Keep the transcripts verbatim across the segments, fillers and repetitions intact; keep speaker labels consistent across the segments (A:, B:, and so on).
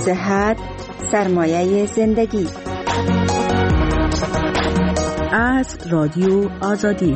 A: صحت سرمایه زندگی.
B: از رادیو آزادی.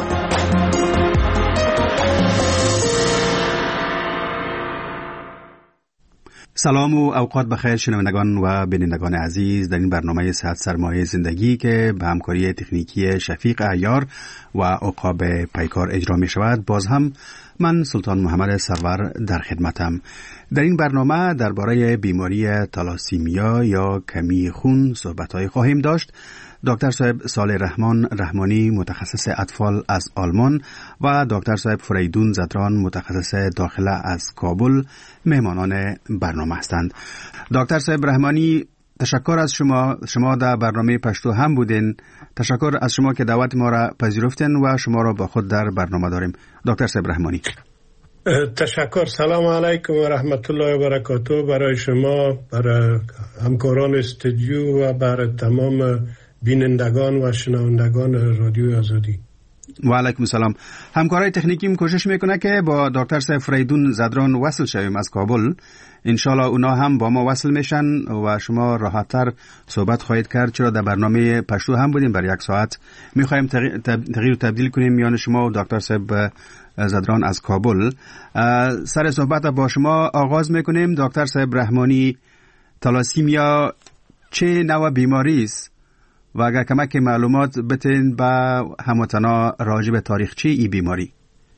C: سلام و اوقات بخیر شنوندگان و بینندگان عزیز، در این برنامه صحت سرمایه زندگی که به همکاری تکنیکی شفیق عیار و عقاب پیکار اجرا می شود، باز هم من سلطان محمد سرور در خدمتم. در این برنامه درباره بیماری تالاسیمیا یا کمی خون صحبت‌های خواهیم داشت. دکتر صاحب صالح رحمان رحمانی متخصص اطفال از آلمان و دکتر صاحب فریدون زدران متخصص داخله از کابل مهمانان برنامه هستند. دکتر صاحب رحمانی، تشکر از شما. شما در برنامه پشتو هم بودین. تشکر از شما که دعوت ما را پذیرفتین و شما را با خود در برنامه داریم. دکتر صاحب رحمانی.
D: تشکر. سلام علیکم و رحمت الله و برکاته برای شما، برای همکاران استودیو و برای تمام بینندگان و شنوندگان رادیو آزادی.
C: و علیکم السلام. همکارای تکنیکیم کوشش میکنه که با دکتر صاحب فریدون زدران وصل شویم از کابل. انشالله اونا هم با ما وصل میشن و شما راحت‌تر صحبت خواهید کرد، چرا در برنامه پشتو هم بودیم برای یک ساعت. میخوایم تغییر و تبدیل کنیم میان شما و دکتر صاحب زدران از کابل. سر صحبت با شما آغاز میکنیم. دکتر صاحب رحمانی، تالاسیمیا چه نوع بیماری است و اگر کمک معلومات بتین با هموطنا راجع به تاریخچه ای بیماری؟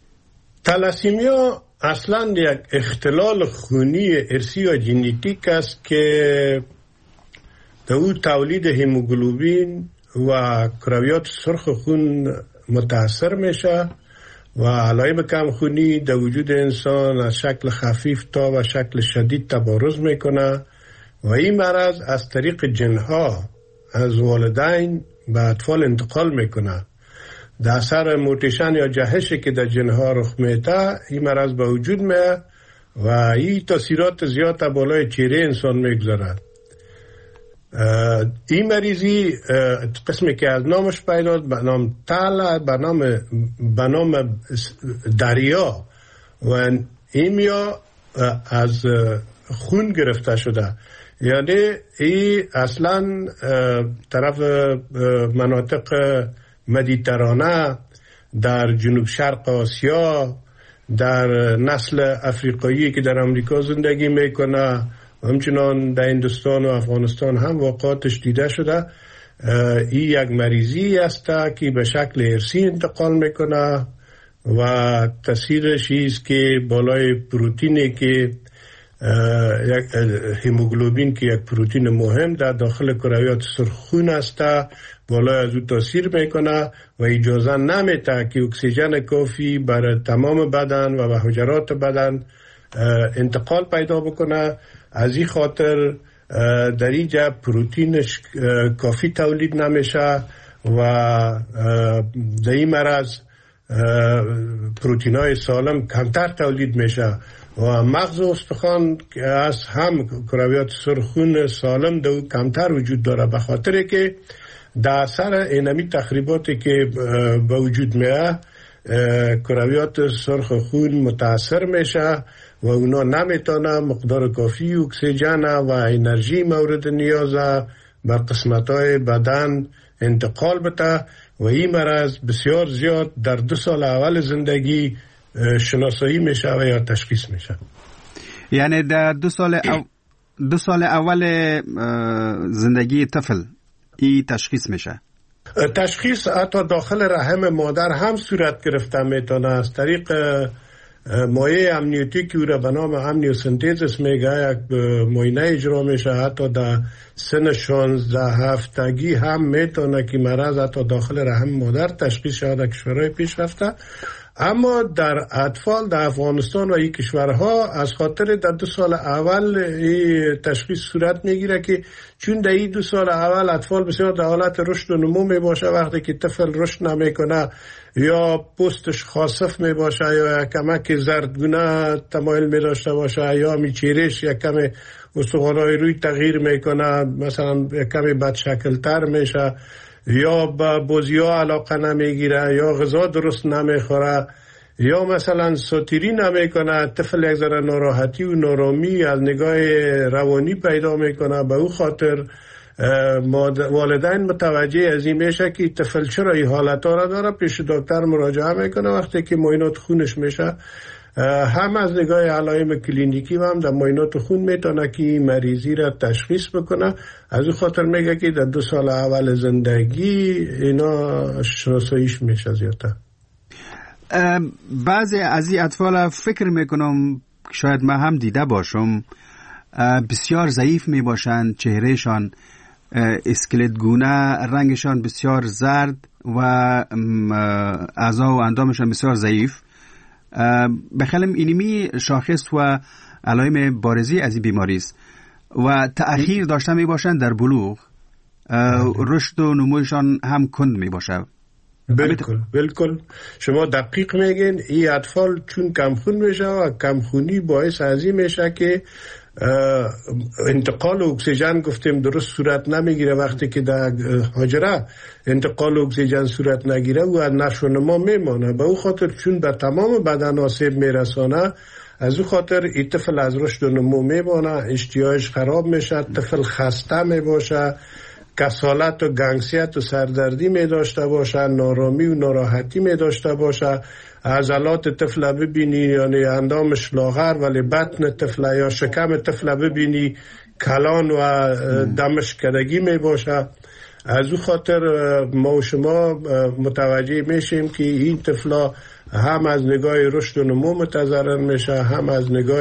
D: تالاسیمیا اصلا یک اختلال خونی ارثی و ژنتیک است که در او تولید هموگلوبین و کرویات سرخ خون متاثر میشه و علائم کم خونی در وجود انسان از شکل خفیف تا و شکل شدید تبارز میکنه و این مرض از طریق جنها از والدین به اطفال انتقال میکنه. در اثر موتیشن یا جهشی که در جنها رخ میده این مرض به وجود میاد و این تاثیرات زیاد بالای چهره انسان میگذاره. این مریضی قسمی که از نامش پیدا به نام تالا، به نام به نام دریا و ایمیا از خون گرفته شده. یعنی این اصلا طرف مناطق مدیترانه در جنوب شرق آسیا، در نسل افریقایی که در امریکا زندگی میکنه و همچنان در هندوستان و افغانستان هم واقعاتش دیده شده. این یک مریضی است که به شکل ارثی انتقال میکنه و تاثیرش است که بالای پروتینی که یک هموگلوبین که یک پروتین مهم در داخل کرویات سرخون است بالای از او تاثیر میکنه و اجازه نمیده که اکسیژن کافی برای تمام بدن و به حجرات بدن انتقال پیدا بکنه. از این خاطر در اینجا پروتینش کافی تولید نمیشه و در این مرض پروتین های سالم کمتر تولید میشه و مغز و استخوان که از هم کرویات سرخون سالم دو کمتر وجود داره، به خاطر که در اثر اینمی تخریباتی که به وجود میاد کرویات سرخ خون متاثر میشه و اونا نمیتونه مقدار کافی اکسیژن و انرژی مورد نیاز بر قسمت‌های بدن انتقال بده و این مرض بسیار زیاد در دو سال اول زندگی شناسایی میشه و یا تشخیص میشه.
C: یعنی در دو سال او... دو سال اول زندگی طفل این تشخیص میشه؟
D: تشخیص حتی داخل رحم مادر هم صورت گرفته میتونه از طریق مایع امنیوتیکی را به نام امنیوسنتز میگه. یک معاینه اجرا میشه حتی در سن شانزده هفتگی هم میتونه که مرض حتی داخل رحم مادر تشخیص شده، کشورهای پیش رفته. اما در اطفال در افغانستان و این کشورها از خاطر در دو سال اول این تشخیص صورت میگیره که چون در این دو سال اول اطفال بسیار در حالت رشد و نمو میباشه، وقتی که طفل رشد نمیکنه یا پوستش خاصف میباشه یا کمک زردگونه تمایل میداشته باشه یا میچیرش یک کم استخوان‌های روی تغییر میکنه، مثلا یک کمی بد شکلتر میشه یا با بازی ها علاقه نمیگیره یا غذا درست نمیخوره یا مثلا ساتیری نمیکنه، طفل یک ذره ناراحتی و نارامی از نگاه روانی پیدا میکنه، به او خاطر والدین متوجه از این میشه که طفل چرا این حالت ها را داره، پیش دکتر مراجعه میکنه. وقتی که معاینات خونش میشه، هم از نگاه علائم کلینیکی و هم در معاینات خون میتونه که این مریضی را تشخیص بکنه. از این خاطر میگه که در دو سال اول زندگی اینا شناساییش میشه زیادتر.
C: بعضی از این اطفال فکر میکنم شاید من هم دیده باشم بسیار ضعیف می باشند، چهرهشان اسکلت گونه، رنگشان بسیار زرد و اعضا و اندامشان بسیار ضعیف. بخلم اینمی شاخص و علائم بارزی از این بیماری است و تأخیر داشته می باشند در بلوغ، رشد و نمویشان هم کند می باشد.
D: بالکل بالکل شما دقیق میگین. این اطفال چون کمخون میشه و کمخونی باعث از این میشه که انتقال اکسیژن گفتیم درست صورت نمیگیره. وقتی که در حجره انتقال اکسیژن صورت نگیره و از نشو و نما میمانه. به او خاطر چون به تمام بدن آسیب میرسانه، از او خاطر این طفل از رشد و نمو میمانه، اشتیاقش خراب میشه، طفل خسته میباشه، کسالت و گنگسیت و سردردی می داشته باشه، نارامی و ناراحتی می داشته باشه. عضلات طفل ببینی یعنی اندامش لاغر ولی بطن طفل یا شکم طفل ببینی کلان و دمش کدگی می باشه. از او خاطر ما و شما متوجه میشیم که این طفلا هم از نگاه رشد و نمو متضرر میشه، هم از نگاه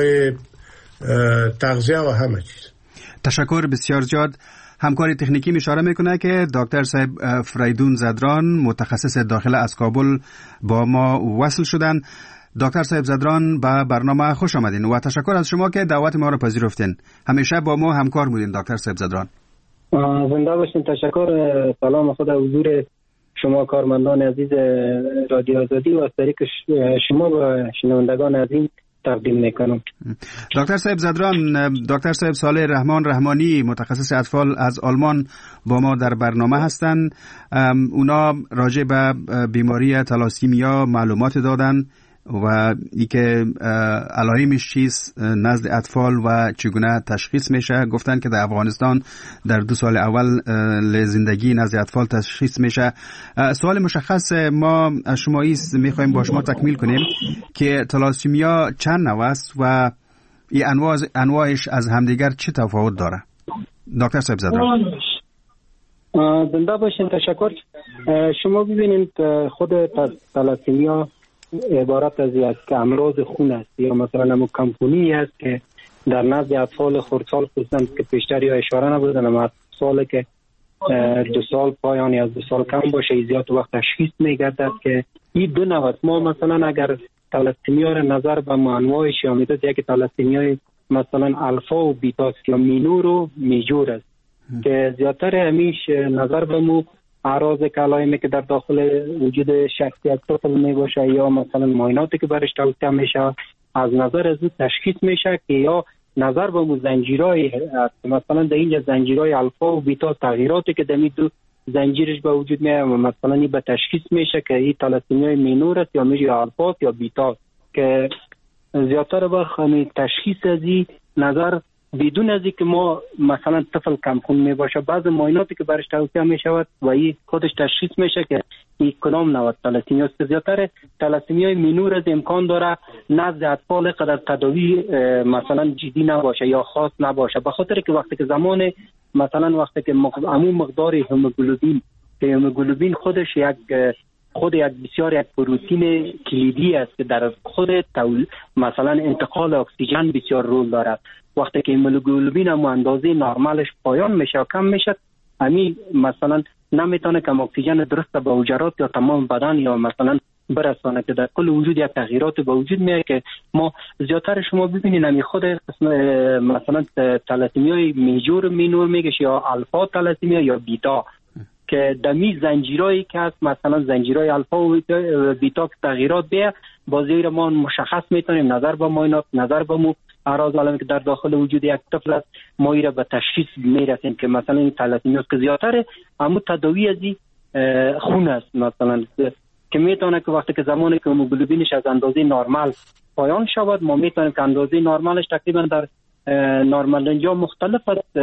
D: تغذیه و همه چیز.
C: تشکر بسیار زیاد. همکاری تکنیکی اشاره میکنه که دکتر صاحب فریدون زدران متخصص داخله از کابل با ما وصل شدن. دکتر صاحب زدران به برنامه خوش آمدین و تشکر از شما که دعوت ما را پذیرفتین. همیشه با ما همکار بودین دکتر صاحب زدران.
E: زنده باشین. تشکر. سلام خدا حضور شما کارمندان عزیز رادیو آزادی و از طریق شما و شنوندگان عزیز تقدیم میکنم.
C: دکتر صاحب زدران، دکتر صاحب صالح رحمان رحمانی متخصص اطفال از آلمان با ما در برنامه هستند. اونا راجع به بیماری تالاسیمیا معلومات دادن و اینکه علائمش چیست نزد اطفال و چگونه تشخیص میشه. گفتن که در افغانستان در دو سال اول زندگی نزد اطفال تشخیص میشه. سوال مشخص ما از شما است، میخوایم با شما تکمیل کنیم که تالاسیمیا چند نوع است و این انواع انواعش از همدیگر چه تفاوت داره؟ دکتر صاحب زدران.
E: زنده باشین. تشکر. شما ببینید خود تالاسیمیا عبارت از یک امراض خون است یا مثلا همون کمخونی است که در نزد اطفال خردسال خصوصا که پیشتر یا اشاره نبودن، اما اطفال که دو سال پایان یا دو سال کم باشه زیاد وقت تشخیص میگردد که این دو نوع. ما مثلا اگر تالاسیمیا را نظر به انواعش یا میداد یک تالاسیمیا مثلا الفا و بیتا یا مینور و میجور است که زیادتر همیش نظر به مو اعراض کلایمی که در داخل وجود شخصیت طفل می باشه یا مثلا معایناتی که برش توصیه میشه از نظر از تشخیص میشه که یا نظر به زنجیرهای مثلا در اینجا زنجیرهای الفا و بیتا تغییراتی که در این دو زنجیرش به وجود میاد مثلا این به تشخیص میشه که این تالاسیمیای مینور است یا میشه الفا یا بیتا که زیادتر وقت همین تشخیص از این نظر بدون از اینکه ما مثلا طفل کمخون می باشه بعض معایناتی که برش توصیه می شود و این خودش تشخیص میشه که این کدام نوع تالاسیمیا است. زیادتر تالاسیمیای مینور از امکان داره نزد اطفال قدر تداوی مثلا جدی نباشه یا خاص نباشه، به خاطر که وقتی که زمان مثلا وقتی که عموم مقدار هموگلوبین که هموگلوبین خودش یک خود یک بسیار یک پروتئین کلیدی است که در خود مثلا انتقال اکسیژن بسیار رول دارد. وقتی که هموگلوبین هم اندازه نرمالش پایان میشه و کم میشه، همین مثلا نمیتونه کم اکسیژن درست به حجرات یا تمام بدن یا مثلا برسانه که در کل وجود یک تغییرات به وجود میاد که ما زیادتر شما ببینید همین خود مثلا تالاسیمیای میجور مینور میگه یا الفا تالاسیمیا یا بیتا که دمی زنجیرایی که هست مثلا زنجیرای الفا و بیتا تغییرات بیه بازی ما مشخص میتونیم نظر به معاینات نظر به مو اعراض علائمی که در داخل وجود یک طفل است ما ایره به تشخیص میرسیم که مثلا این تالاسیمیا که زیادتره اما تداوی از این خون است. مثلا که میتونه که وقتی که زمانی که هموگلوبینش از اندازه نرمال پایان شود، ما میتونیم که اندازه نرمالش تقریبا در نرمال اینجا مختلف است.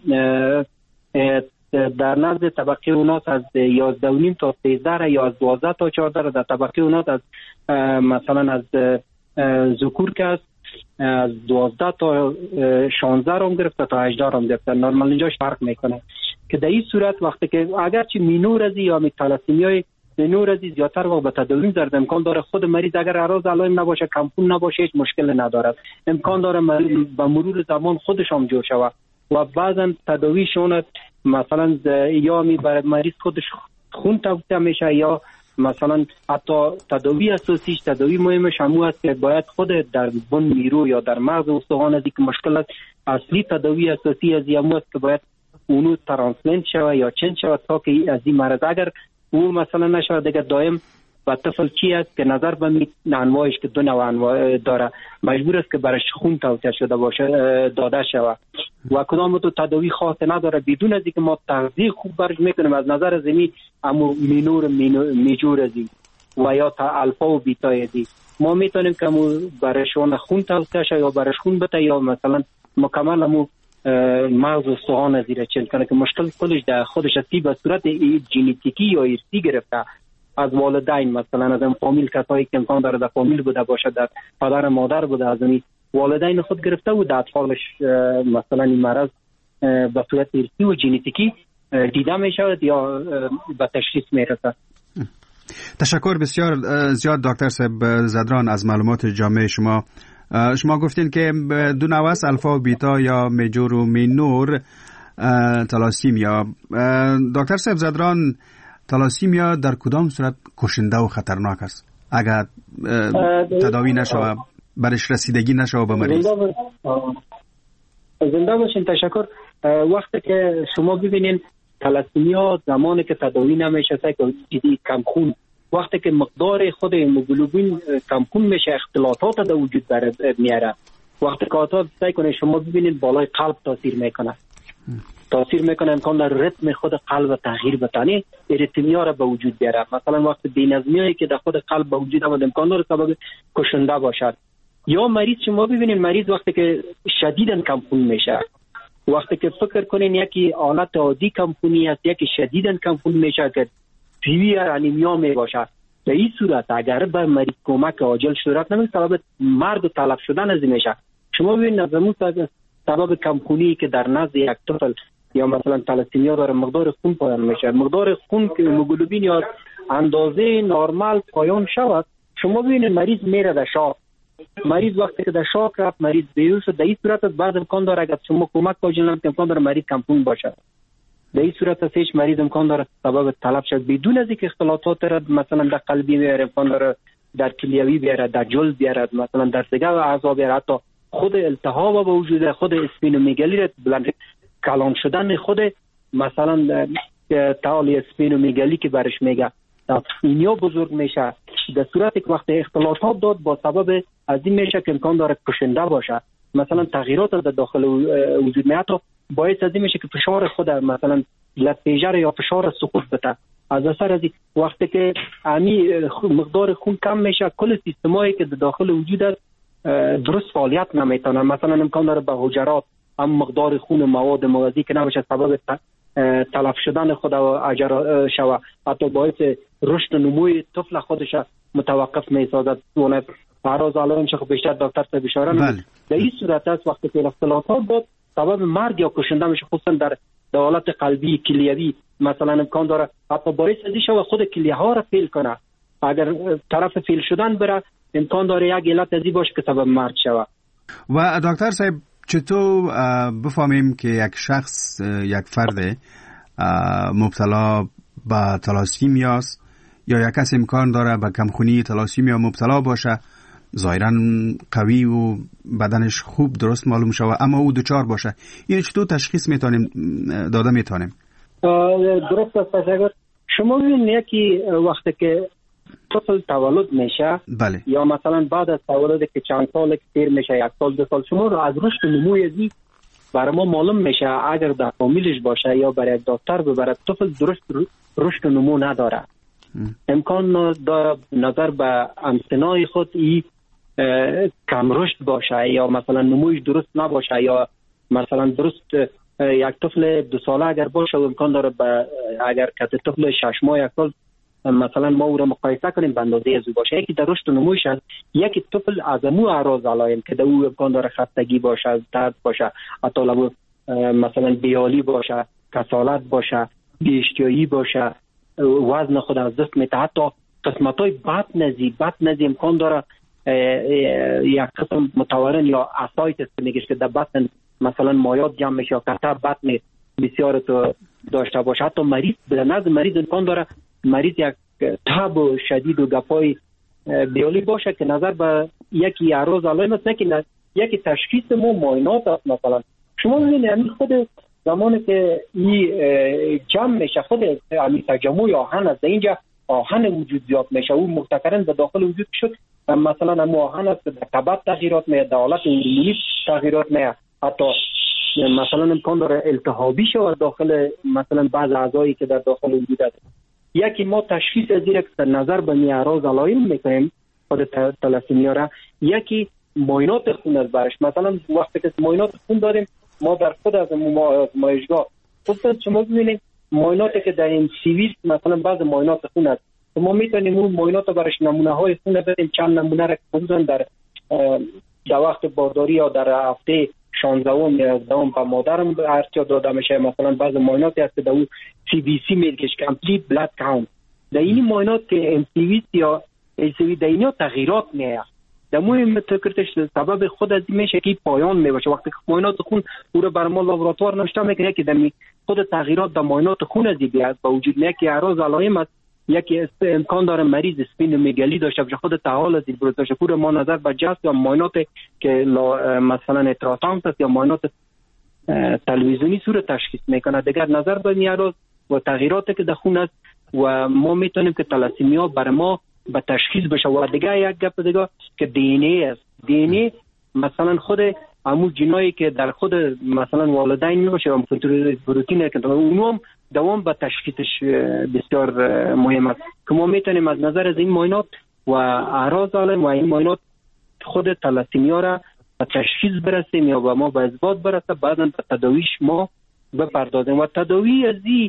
E: در نزد طبقه اوناس از یازده و نیم تا سیزده یا از دوازده تا چهارده، در طبقه اوناس از مثلا از ذکور که است از دوازده تا شانزده رام گرفته تا هجده رام گرفته. نرمال اینجاش فرق میکنه که در این صورت وقتی که اگرچه مینورزی یا تلاسیمیای مینورزی زیادتر وقت به تداوی زرد امکان داره خود مریض اگر اعراض علائم نباشه، کمپون نباشه، هیچ مشکل نداره، امکان داره مریض به مرور زمان خودش هم جور شود و بعضا تداویشون مثلا یا می برای مریض خودش خون توصیه میشه یا مثلا حتی تداوی اساسیش تداوی مهمش همون است که باید خود در بن میرو یا در مغز استخوان از که مشکل است، اصلی تداوی اساسی از همون است که باید اونو ترانسپلنت شود یا چنج شود تا که از این مرض اگر او مثلا نشود دیگه دائم و طفل چی است که نظر به می انواعش که دو نوع انواع داره مجبور است که برش خون توصیه شده باشه داده شود و کدام تو تداوی خاص نداره بدون از اینکه ما تغذیه خوب برش میکنیم از نظر زمین امو مینور میجور ازی و یا تا الفا و بیتا ازی ما میتونیم که امو برشون خون توصیه شد یا برش خون بده یا مثلا مکمل امو مغز و استخوان از ایره چل کنه که مشکل خودش در خودش هستی به صورت ژنتیکی یا ارثی گرفته از والدین، مثلا از این فامیل کسایی که امکان داره در فامیل بوده باشه، در پدر مادر بوده، از این والدین خود گرفته و در اطفالش مثلا این مرض به صورت ارثی و ژنتیکی دیده می شود یا به تشخیص می رسد.
C: تشکر بسیار زیاد دکتر صاحب زدران از معلومات جامع شما. شما گفتین که دو نوع است، الفا و بیتا یا میجور و مینور تلاسیمیا. دکتر صاحب زدران، تلاسیمیا در کدام صورت کشنده و خطرناک است اگر تداوی نشود، برش رسیدگی نشود به مریض؟
E: زنده باشین. تشکر. وقتی که شما ببینین تلاسیمیا زمانی که تداوی نمیشه که چیزی کم خون، وقتی که مقدار خود هموگلوبین کمپون میشه اختلاطات در وجود میاره، وقتی که آتا سعی کنه شما ببینید بالای قلب تاثیر میکنه تاثیر میکنه امکان در ریتم خود قلب تغییر بتانه، اریتمیا را به وجود بیاره. مثلا وقتی بی‌نظمیایی که در خود قلب به وجود آمد امکان داره سبب کشنده باشد. یا مریض شما ببینید مریض وقتی که شدیداً کمپون میشه، وقتی که فکر کنین یکی حالت عادی کمپونی است یکی شدیداً کمپون میشه که پیوی انیمیا می باشه، در این صورت اگر به مریض کمک عاجل صورت نمیشه سبب مرگ و تلف شدن از میشه. شما ببینید از همون سبب کمپونی که در نزد یک طفل یا مثلا تلاسیمیا داره مقدار خون پایان میشه، مقدار خون که هموگلوبین یا اندازه نرمال پایان شود، شما ببینید مریض میره در شاک. مریض وقتی که در شاک رفت مریض بیهوش شد، در این صورت بعد امکان داره اگر شما کمک عاجل نمیشه امکان داره مریض کمپون باشه. در این صورت هستش مریض امکان داره سبب تلف شد بدون از اینکه اختلاطات را مثلا در قلبی بیاره، امکان داره در کلیوی بیاره، در جلد بیاره، مثلا در دیگر اعضا بیاره، حتی خود التهاب به وجود خود اسپینومیگالی را بلند کلان شدن خود مثلا تعالی اسپینومیگالی که برش میگه اینیا بزرگ میشه. در صورتی که وقتی اختلاطات داد با سبب از این میشه که امکان داره کشنده باشه، مثلا تغییرات در داخل وجود میاد تا باعث از این میشه که فشار خود مثلا لپیجر یا فشار سقوط بده. از اثر از وقتی که امی مقدار خون کم میشه کل سیستمایی که در داخل وجود است درست فعالیت نمیتونه، مثلا امکان داره به حجرات هم مقدار خون و مواد مغذی که نباشه سبب تلف شدن خود و اجرا شوه، حتی باعث رشد و نموی طفل خودش متوقف میسازد. اون اعراض علائم چه بیشتر دکتر صاحب اشاره نمود. در این صورت است وقتی که اختلاطات بود سبب مرگ یا کشنده میشه، خصوصا در حالت قلبی کلیوی مثلا امکان داره حتی باعث از این شوه خود کلیه ها را فیل کنه. اگر طرف فیل شدن بره امکان داره یک علت از این باشه که سبب مرگ شوه.
C: و دکتر صاحب چطور بفهمیم که یک شخص یک فرد مبتلا به تلاسیمیا است یا یک کس امکان داره به کمخونی تلاسیمیا مبتلا باشه، ظاهرا قوی و بدنش خوب درست معلوم شوه اما او دچار باشه، این چطور تشخیص میتونیم داده میتونیم؟
E: درست است. اگر شما ببینید یکی وقتی که طفل تولد میشه
C: بله.
E: یا مثلا بعد از تولد که چند سال سیر میشه یک سال دو سال، شما رو از رشد نموی ازی برای ما معلوم میشه اگر در فامیلش باشه یا برای دکتر ببره طفل درست رشد نمو نداره. امکان داره نظر به امتناع خود ای کم رشد باشه یا مثلا نمویش درست نباشه یا مثلا درست یک طفل دو ساله اگر باشه و امکان داره به اگر که طفل شش ماه یک سال مثلا ما او را مقایسه کنیم به اندازه از او باشه، یکی در رشد و نمویش است، یکی طفل از امو اعراض علائم که در او امکان داره خستگی باشه، درد باشه، حتی لو مثلا بیالی باشه، کسالت باشه، بی‌اشتیایی باشه، وزن خود از دست میده، حتی قسمت‌های بطن نزی بطن نزی امکان داره یک قسم متورم یا اسایتس میگه که در بطن مثلا مایات جمع میشه یا کتر بطن بسیار تو داشته باشه. حتی مریض به نظر مریض امکان داره مریض یک تب شدید و گپای بیالی باشه که نظر به یکی اعراض علائم است، نه یکی تشخیص ما معاینات است. مثلا شما ببینید همین خود زمانی که این جمع میشه خود همین تجمع آهن است، اینجا آهن وجود زیاد میشه، اون مبتکرن به داخل وجود شد مثلا هم آهن است در کبد تغییرات میاد، در حالت اندومیلی تغییرات میاد، حتی مثلا امکان داره التهابی شود داخل مثلا بعض اعضایی که در داخل وجود است. یکی ما تشخیص از این که نظر به اعراض علائم میکنیم خود تلاسیمیا را، یکی معاینات خون از برش. مثلا وقتی که معاینات خون داریم ما در خود از آزمایشگاه خود شما ببینید معایناتی که در این سیویس مثلا بعض معاینات خون است، ما میتونیم اون معاینات برش نمونه های خون بدیم، چند نمونه را بزنیم در در وقت بارداری یا در هفته شانزدهم یا هفدهم به مادرم ارتیا داده میشه. مثلا بعض معایناتی هست که در اون سی بی سی میگه کامپلیت بلاد کاونت، در این معاینات که ام سی وی یا ای سی وی در اینا تغییرات میاد، در مهم تکرتش سبب خود از میشه که پایان میباشه. وقتی که معاینات خون او رو بر ما لابراتوار نوشته میکنه که در خود تغییرات در معاینات خون از بیاد با وجود میاد که اعراض علائم است، یکی امکان داره مریض اسپینومگالی داشته باشه، خود تحول از این بروتاش پور ما نظر به جست یا معاینات که مثلا التراساوند است یا معاینات تلویزیونی صورت تشخیص میکنه، دیگر نظر به اعراض و تغییراتی که در خون است و ما میتونیم که تلاسیمیا برای ما به تشخیص بشه. و دیگه یک گپ دیگه که دی ان ای است، دی ان ای مثلا خود همون جنایی که در خود مثلا والدین میباشه و پروتئین که اونم دوام به تشخیصش بسیار مهم است که ما میتونیم از نظر از این معاینات و اعراض علائم و این معاینات خود تلاسیمیا را به تشخیص برسیم یا به ما به اثبات برسه، بعدا به تداویش ما بپردازیم. و تداوی از این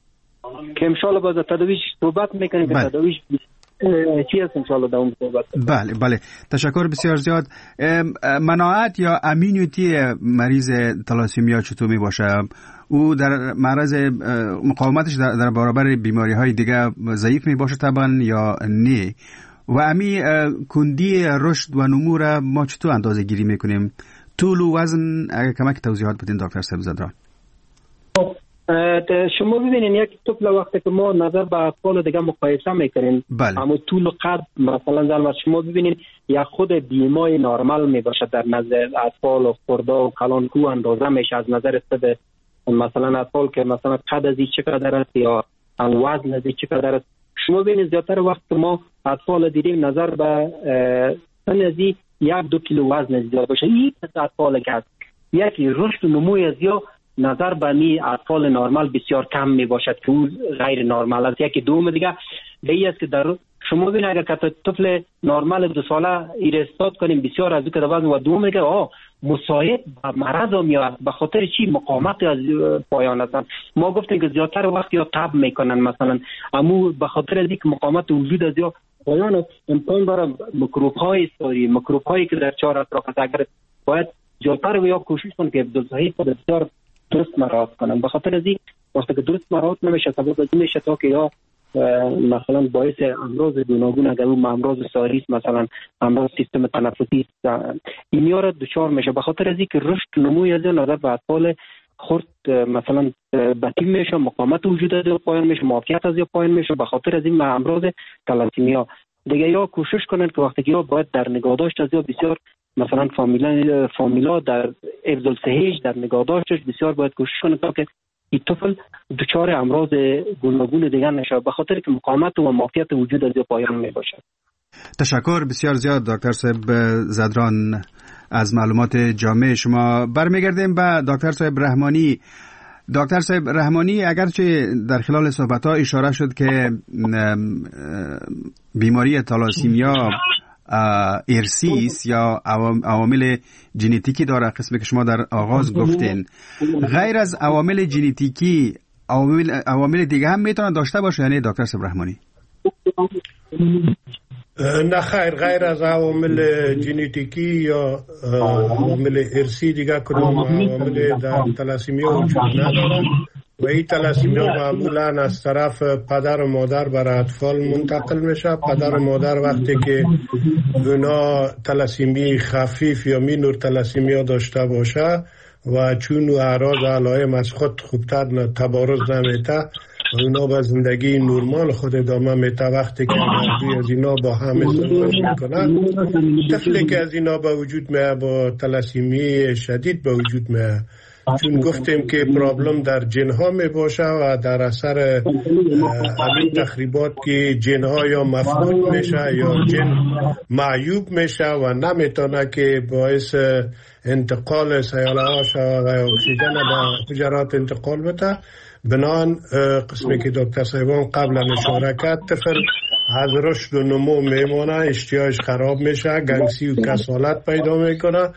E: که انشالله باز تداویش صحبت میکنیم که تداویش چی هست انشالله در اون صحبت.
C: بله بله تشکر بسیار زیاد. مناعت یا امینیتی مریض تلاسیمیا چطور می باشه؟ او در معرض مقاومتش در, در برابر بیماری های دیگه ضعیف می باشه طبعا یا نه؟ و امی کندی رشد و نمو را ما چطور اندازه گیری میکنیم؟ طول و وزن اگر کمک توضیحات بدین دکتر صاحب زدران.
E: شما ببینید یک طفل وقتی که ما نظر به اطفال دیگه مقایسه میکنیم،
C: بله.
E: اما طول و قد مثلا در شما ببینید یک خود بیمای نرمال میباشه در نظر اطفال و خرده و کلانکو اندازه میشه از نظر خود مثلا اطفال که مثلا قد از این چقدر است یا وزن از این چقدر است. شما ببینید زیادتر وقت ما اطفال دیدیم نظر به سن از یک دو کیلو وزن زیاد باشه، این اطفال که هست یکی رشد و نموی از یا نظر به می اطفال نرمال بسیار کم می باشد که اون غیر نرمال است. یکی دوم دیگه دیگه است که در شما ببینید اگر که طفل نرمال دو ساله ایرستاد کنیم بسیار از که وزن و دوم دیگه آه مساعد به مرض میاد به خاطر چی مقاومت از پایان هستن. ما گفتیم که زیادتر وقت یا تب میکنن مثلا اما به خاطر از اینکه مقاومت وجود از یا پایان امکان داره میکروب های ساری میکروب هایی که در چهار اطراف است اگر باید زیادتر و یا کوشش کنن که عبدالصحیح خود بسیار درست مراعات کنن. به خاطر از این وقتی که درست مراعات نمیشه سبب از این میشه تا که یا مثلا باعث امراض گوناگون اگر اون امراض ساری مثلا امراض سیستم تنفسی اینیا را دچار میشه. به خاطر از اینکه رشد نموی از نظر به اطفال خرد مثلا بطیم میشه، مقاومت وجود از پایان میشه، معافیت از پایان میشه. به خاطر از این امراض تلاسیمیا دیگه یا کوشش کنن که وقتی که یا باید در نگاهداشت از یا بسیار مثلا فامیلا فامیلا در افضل صحیح در نگاهداشتش بسیار باید کوشش کنه تا که این طفل دچار امراض گوناگون دیگر نشه به خاطر که مقاومت و معافیت وجود از پایان می باشد.
C: تشکر بسیار زیاد دکتر صاحب زدران از معلومات جامع شما. برمیگردیم به دکتر صاحب رحمانی. دکتر صاحب رحمانی، اگرچه در خلال صحبت‌ها اشاره شد که بیماری تالاسیمیا ارثی است یا عوامل ژنتیکی داره، قسمی که شما در آغاز گفتین، غیر از عوامل ژنتیکی عوامل عوامل دیگه هم میتونن داشته باشه یعنی دکتر صاحب رحمانی؟
D: نه خیر، غیر از عوامل ژنتیکی یا عوامل ارثی دیگه کدام عوامل در تالاسیمیا وجود نداره و این تالاسیمیا معمولا از طرف پدر و مادر برای اطفال منتقل میشه. پدر و مادر وقتی که اونا تالاسیمی خفیف یا مینور تالاسیمیا داشته باشه و چون اعراض و علائم از خود خوبتر تبارز نمیته، اونا با زندگی نورمال خود ادامه میته. وقتی که مردی از اینا با هم ازدواج میکنن، طفلی که از اینا با وجود میه با تالاسیمی شدید با وجود میه، چون گفتیم که پرابلم در جن ها می باشه و در اثر همین تخریبات که جن ها یا مفقود میشه یا جن معیوب میشه و نمیتونه که باعث انتقال سیاله ها شود و اکسیژن به حجرات انتقال بده. بنان قسمی که دکتر صاحبان قبلا اشاره کرد، طفل از رشد و نمو میمونه، اشتیاش خراب میشه، گنگسی و کسالت پیدا میکنه.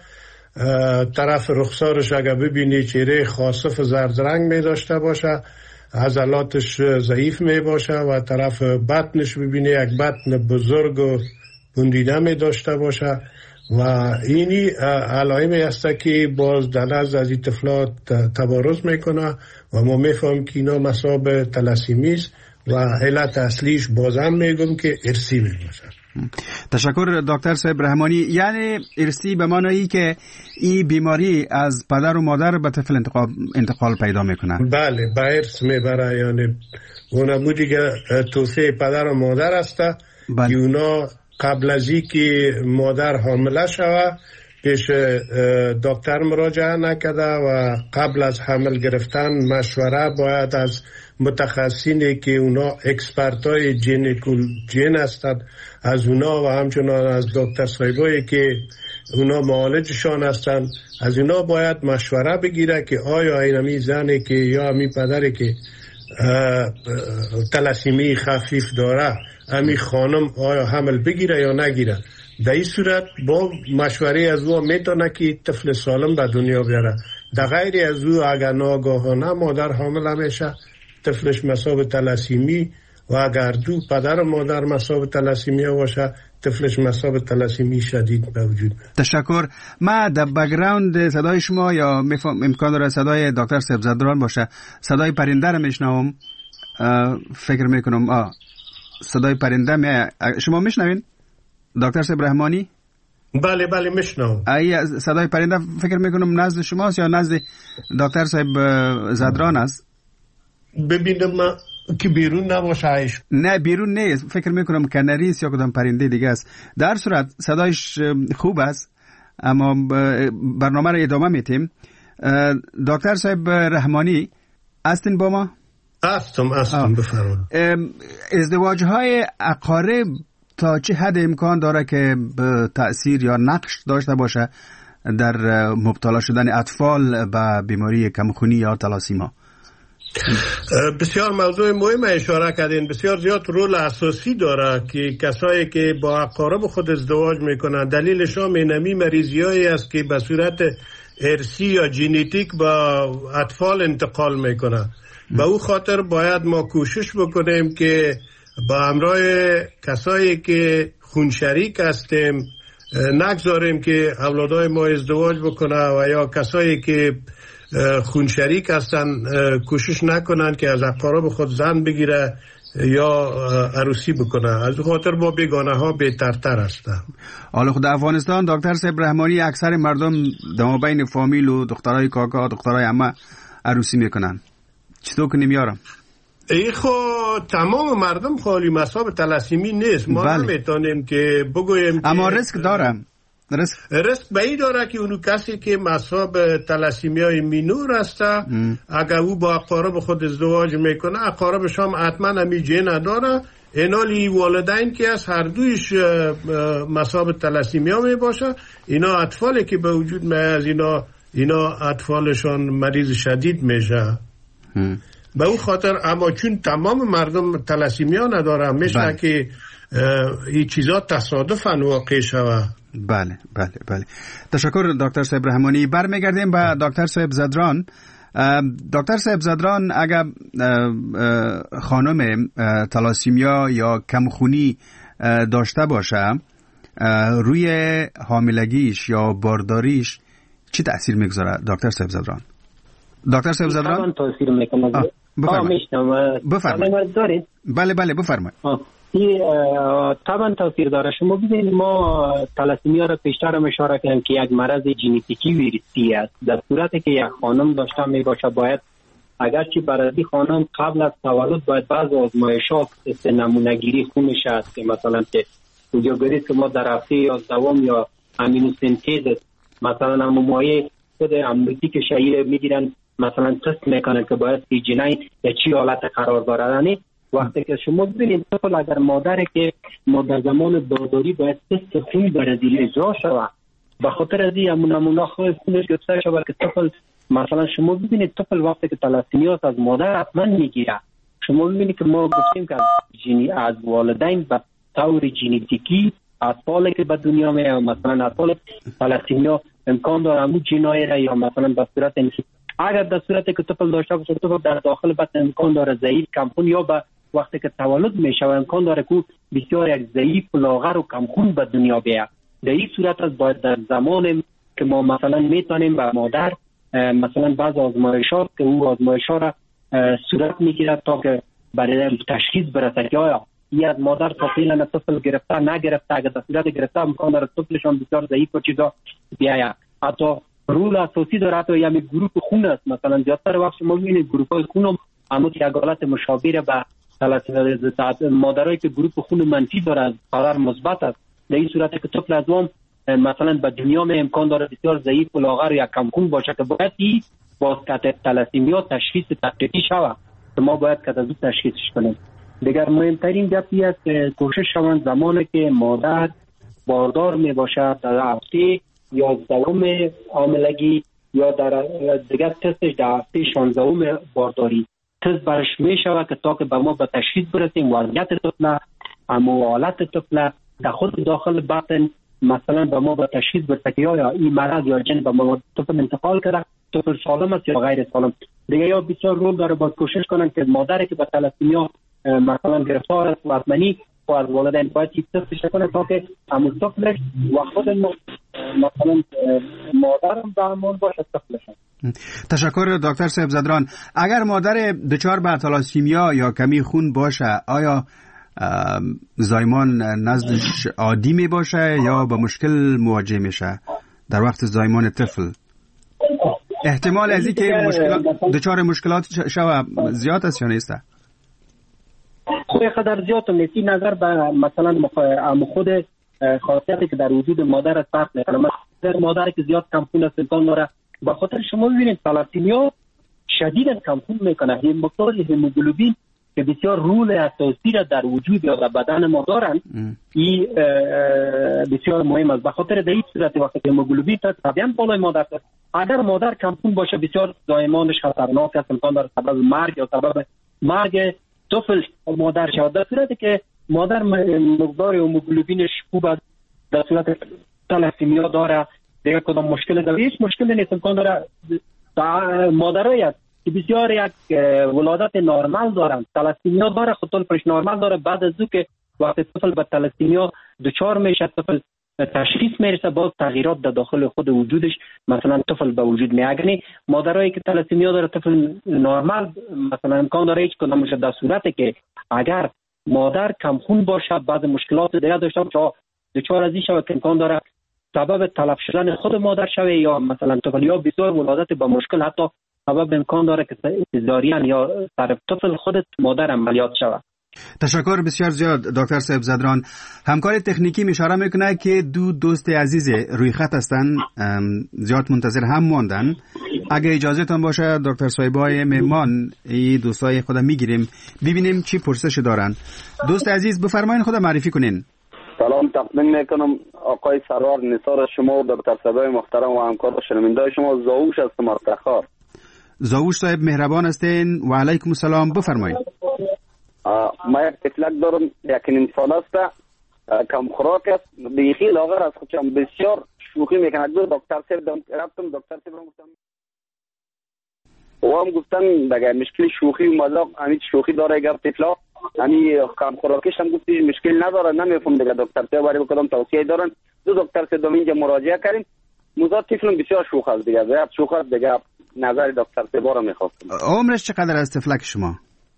D: طرف رخسارش اگر ببینی چهره خاصف زرد رنگ می داشته باشه، عضلاتش ضعیف می باشه و طرف بطنش ببینی یک بطن بزرگ و بندیده می داشته باشه و اینی علائمی است که باز در نزد از این طفلات تبارز میکنه و ما میفهم که اینا مصاب تالاسیمی است و علت اصلیش بازم میگم که ارثی می باشه.
C: تشکر دکتر صاحب رحمانی. یعنی ارثی به معنی که این بیماری از پدر و مادر به طفل انتقال, انتقال پیدا میکنه؟
D: بله، به ارث میبره. یعنی اونا بودی که توسعه پدر و مادر است. بله. اونا قبل از این که مادر حامله شوه پیش دکتر مراجعه نکرده و قبل از حمل گرفتن مشوره باید از متخصصینی که اونا اکسپرتای جنیکول جن هستند از اونا و همچنان از دکتر صاحبایی که اونا معالجشان هستند از اونا باید مشوره بگیره که آیا اینمی زنی که یا امی پدری که تالاسیمی خفیف داره امی خانم آیا حمل بگیره یا نگیره. در این صورت با مشوره از او میتونه که طفل سالم به دنیا بیاره. در غیر از او اگر ناگاهانه مادر حامل میشه طفلش مصاب تالاسیمی و اگر دو پدر و مادر مصاب تالاسیمی باشه طفلش مصاب تالاسیمی شدید به وجود میاد.
C: تشکر. ما در بک‌گراند صدای شما یا امکان داره صدای دکتر صاحب زدران باشه، صدای پرنده رو میشنوم. فکر میکنم آه صدای پرنده می... شما میشنوین دکتر صاحب رحمانی؟
D: بله بله میشنوم.
C: ای صدای پرنده فکر میکنم نزد شماست یا نزد دکتر صاحب زدران است؟
D: ببینم ما که بیرون نباشه.
C: نه بیرون نیست، فکر میکنم کنری است یا کدام پرنده دیگه است. در صورت صدایش خوب است اما برنامه را ادامه میتیم. دکتر صاحب رحمانی هستین با ما؟
D: هستم هستم بفرمایید.
C: ازدواج های اقارب تا چه حد امکان داره که تأثیر یا نقش داشته باشه در مبتلا شدن اطفال به بیماری کمخونی یا تالاسیما؟
D: بسیار موضوع مهم اشاره کردین. بسیار زیاد رول اساسی داره که کسایی که با اقارب خود ازدواج میکنن دلیلش هم اینمی مریضیایی است که به صورت ارثی یا ژنتیک با اطفال انتقال میکنه. به او خاطر باید ما کوشش بکنیم که با همراه کسایی که خونشریک هستیم نگذاریم که اولادای ما ازدواج بکنه و یا کسایی که خونشریک هستن کوشش نکنن که از اقارب خود زن بگیره یا عروسی بکنه. از خاطر با بیگانه ها بهترتر هستن.
C: حالا خود افغانستان دکتر صاحب رحمانی اکثر مردم در بین فامیل و دخترای کاکا دخترای عمه عروسی میکنن. چطور کنیم یارم؟
D: ای خو تمام مردم خالی مصاب تالاسیمی نیست. ما بله. نمیتونیم که بگویم
C: اما ریسک داره.
D: رسک رسک به این داره که اونو کسی که مصاب تالاسیمی های مینور هسته اگر او با اقارب خود ازدواج میکنه اقاربش هم حتما همی جه نداره. اینالی والدین که از هر دویش مصاب تالاسیمی ها می باشه اینا اطفالی که به وجود می از اینا اینا اطفالشان مریض شدید میشه. به اون خاطر اما چون تمام مردم تلاسیمیا ندارن میشه بله. که این چیزا تصادفاً واقع شوه.
C: بله بله بله تشکر دکتر صاحب رحمانی. برمیگردیم به دکتر صاحب زدران. دکتر صاحب زدران، اگر خانم تلاسیمیا یا کمخونی داشته باشه روی حاملگیش یا بارداریش چی تأثیر میگذاره دکتر صاحب زدران؟ دکتر صاحب زدران
E: تأثیر میکنه.
C: بفرمایید. بله بله بفرمایید.
E: این طبعا تاثیر داره. شما ببینید ما تلاسیمیا را پیشتر هم اشاره کردیم که یک مرض ژنتیکی ویروسی است. در صورتی که یک خانم داشته می باشه باید اگرچه برای خانم قبل از تولد باید بعض آزمایشات نمونه گیری خونش است که مثلا که یا برید که ما در هفته یازدهم یا امینوسنتز مثلا هم مایع خود امنیتی که شهیر میگیرن مثلا تست میکنن که باید سی جنین یا چی حالت قرار دارن. وقتی که شما ببینید طفل اگر مادر که ما در زمان بارداری باید تست خون برزیل اجرا شود به خاطر از این نمونه خود خونش گرفته شود که طفل مثلا شما ببینید طفل وقتی که تلاسیمیا از مادر حتما میگیره. شما ببینید که ما گفتیم که جنی از والدین به طور ژنتیکی اطفالی که به دنیا میاد مثلا اطفال تلاسیمیا امکان داره همون جنایی را یا مثلا به صورت اینکه اگر در صورتی که طفل داشته باشه طفل در داخل بطن امکان داره ضعیف کمخون یا به وقتی که تولد میشه و امکان داره که بسیار یک ضعیف لاغر و کمخون به دنیا بیاد. در این صورت از باید در زمان که ما مثلا میتونیم به مادر مثلا بعض آزمایشات که اون آزمایشات را صورت میگیره تا که برای تشخیص برسه که آیا این از مادر فعلا طفل گرفته نگرفته. اگر در صورت گرفته امکان داره طفلشان بسیار ضعیف و چیزا بیاید. حتی رول اساسی داره حتی یعنی گروه خون است. مثلا زیادتر وقت ما می‌بینید گروه‌های خون هم همون یک حالت مشابه به تلاسیمیا مادرایی که گروه خون منفی داره قرار مثبت است. در این صورت که طفل از اون مثلا به دنیا می امکان داره بسیار ضعیف و لاغر یا کمخون باشه که باید این واسطه تلاسیمیا تشخیص تحقیقی شود که ما باید که از تشخیصش کنیم. دیگر مهمترین گپی است که کوشش شوند زمانی که مادر باردار می باشد در هفته یازدهم حاملگی یا در دیگر تستش در هفته شانزدهم بارداری تست برش می شود که تا که به ما به تشخیص برسیم وضعیت طفل اما حالت طفل در خود داخل بطن مثلا به ما به تشخیص برسه که یا این مرض یا جن به ما طفل انتقال کرده طفل سالم است یا غیر سالم. دیگه یا بسیار رول داره باید کوشش کنن که مادری که به تلاسیمیا مثلا گرفتار است و حتماً و از والدین باید تست کنه تا که همون طفلش و خود مثلا مادرم به امان باشه طفلشون.
C: تشکر دکتر صاحب زدران. اگر مادر دچار به تلاسیمیا یا کمی خون باشه آیا زایمان نزدش عادی می باشه یا با مشکل مواجه میشه در وقت زایمان طفل؟ احتمال از اینکه مشکلات دچار مشکلات شوه زیاد است یا نیست؟
E: خود قدر زیاد نیست. این نظر به مثلا خود خاصیتی که در وجود مادر است فرق میکنه. مثلا مادر که زیاد کمخون است امکان داره به خاطر شما ببینید تلاسیمیا شدیدا کمخون میکنه. این مقدار هموگلوبین که بسیار رول اساسی را در وجود یا در بدن ما دارن این بسیار مهم است. به خاطر در این صورت وقتی که هموگلوبین طبیعا بالای مادر است اگر مادر کمخون باشه بسیار زایمانش خطرناک است. امکان داره سبب مرگ یا سبب مرگ طفل مادر شود. در صورتی که مادر مقدار هموگلوبینش خوب است در صورت تلاسیمیا داره دیگه کدام مشکل داره هیچ مشکلی نیست. امکان داره مادرایی است که بسیار یک ولادت نرمال دارن تلاسیمیا داره خود طفلش نرمال داره بعد از که وقتی طفل به تلاسیمیا دچار میشه طفل تشخیص میرسه باز تغییرات در داخل خود وجودش مثلا طفل به وجود میاد. مادرایی که تلاسیمیا داره طفل نرمال مثلا امکان داره هیچ کدام مشکل در صورتی که اگر مادر کمخون باشه بعض مشکلات دیگه داشته باشه دچار از این شود که امکان داره سبب تلف شدن خود مادر شوه یا مثلا طفل یا بسیار ولادت با مشکل حتی سبب امکان داره که سزارین یا صرف طفل خودت مادر عملیات شود.
C: تشکر بسیار زیاد دکتر صاحب زدران. همکار تکنیکی اشاره میکنه که دو دوست عزیز روی خط هستن زیاد منتظر هم ماندن. اگه اجازهتون باشه دکتر صاحبای مهمان این دوستای خودم میگیریم ببینیم چی پرسش دارن. دوست عزیز بفرمایید خودم معرفی کنین.
F: سلام تقدیم میکنم آقای سرور نثار شما و دکتر صاحبای محترم و همکار و شنونده شما. زاوش هستم از تخار.
C: زاوش صاحب مهربان هستین و علیکم السلام، بفرمایید.
F: ما یک تفلک دارم، یک نیم سال است، کم خوراک است، بیخی لاغر است، خودم بسیار شوخی میکنه. دو دکتر صاحب رفتم، دکتر صاحب گفتم و هم گفتن دیگه مشکل شوخی و مذاق همین شوخی داره. اگر تفلا همین کم خوراکش هم گفتی مشکل نداره، نمیفهم دیگه دکتر صاحب برای کدام توصیه دارن. دو دکتر صاحب اینجا مراجعه کردیم، موضوع طفلم بسیار شوخ است دیگه، زیاد شوخ است دیگه. نظر دکتر صاحب رو میخواستم.
C: عمرش چقدر است طفلک شما؟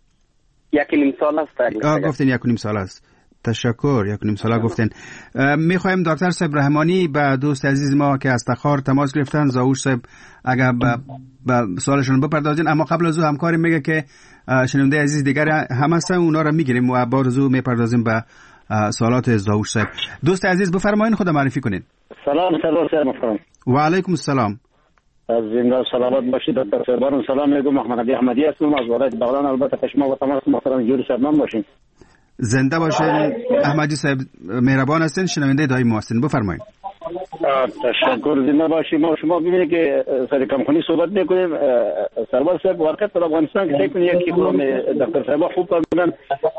F: یک نیم سال است.
C: آه گفتین یک نیم سال است. تشکر. یک نیم ساله گفتین. میخوایم دکتر صاحب رحمانی به دوست عزیز ما که از تخار تماس گرفتن، زاوش صاحب اگر به سوالشون بپردازین، اما قبل از او همکاری میگه که شنونده عزیز دیگر هم هستن، اونا رو میگیریم و بعد از او میپردازیم به سوالات زاوش صاحب. دوست عزیز بفرمایید، خود معرفی کنین.
G: سلام سلام سلام.
C: و علیکم السلام.
G: از زنده سلامت باشید دکتر صاحب. سلام میگم، محمد علی احمدی هستم از ولایت بغلان. البته شما و تمام محترم جوری سلام باشین.
C: زنده باشین. احمدی صاحب مهربان هستین، شنونده دائم ما هستین، بفرمایید.
G: تشکر. زنده باشید. ما شما ببینید که سر کمخونی صحبت میکنیم. سرور صاحب واقعا در افغانستان که فکر کنید یکی خودم دکتر صاحب خوب کردن،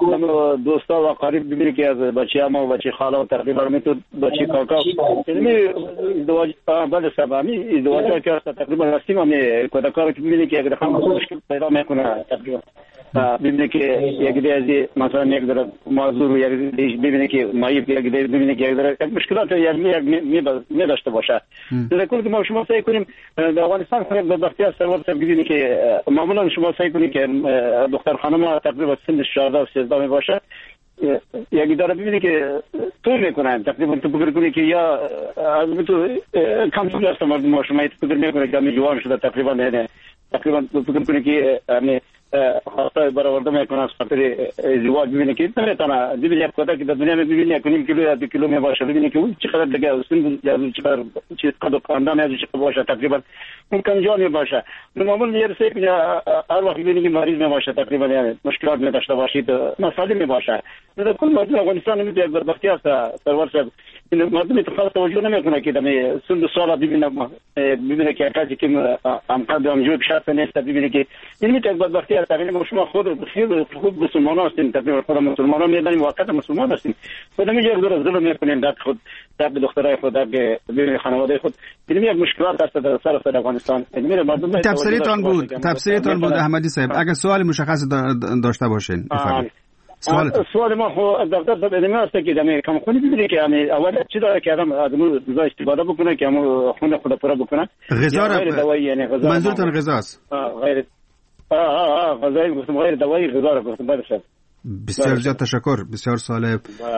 G: دوستا و قریب ببینید که از بچه ما و بچه خاله و تقریبا میتود بچه کاکا یعنی ازدواج بعد سبامی ازدواج که تقریبا رسیم هم کودکار که ببینید که اگر هم مشکل پیدا میکنه تقریبا ببینید که یک دیگه مثلا یک در معذور و یک ببینید که مایب یک دیگه ببینید که یک در مشکلات یک می داشته باشه. در کل که ما شما سعی کنیم در افغانستان خیلی به بختیار سرور صاحب ببینید که معمولا شما سعی کنید که دختر خانم تقریبا سن چهارده و سیزده می باشه، یک داره ببینید که طور میکنن تقریبا تو فکر کنید که یا از تو کم طول است مردم ما شما فکر میکنید که می جوان شده تقریبا نه تقریبا فکر کنید که یعنی خاطر برآورده میکنه از خاطر ازدواج. ببینید که نمیتونه دیگه یک کودک که در دنیا میبینید یک نیم کیلو یا دو کیلو می باشه، ببینید که اون چقدر دیگه سن یا چقدر چیز قد و قندان از چقدر باشه تقریبا اون کمجان می باشه. معمولا یه سه یا هر وقت ببینید که مریض می باشه تقریبا یعنی مشکلات می داشته باشید مسائل می باشه. در کل مردم افغانستان میتونه یک بدبختی است سرور صاحب. مردم خاص توجه نمیکنه که دم سن دو سال ببینه ببینه که کسی که امکان دام جو شرط نیست، ببینه که این میتونه بدبختی است. ما شما خود بسیار خوب مسلمان هستیم، تقریبا خود مسلمان میدانیم، واقعا مسلمان هستیم. خودم میگم دور ظلم میکنیم در خود در دخترای خود در بین خانواده خود. این یک مشکلات است در سر افغانستان. میره مردم
C: تفسیرتان بود تفسیرتان بود احمدی صاحب. اگر سوال مشخص داشته باشین بفرمایید.
G: سوال سوال ما خو دفتر صاحب ادامه است که دم کم خونی ببینید که یعنی اول چی داره که آدم آدمو غذا استفاده بکنه که همون خونه خود پورا بکنه.
C: غذا را یعنی غذا منظورتون غذاست؟
G: غیر آه آه غذای گفتم غیر دوایی غذا را گفتم. بله شد.
C: بسیار زیاد تشکر، بسیار سوال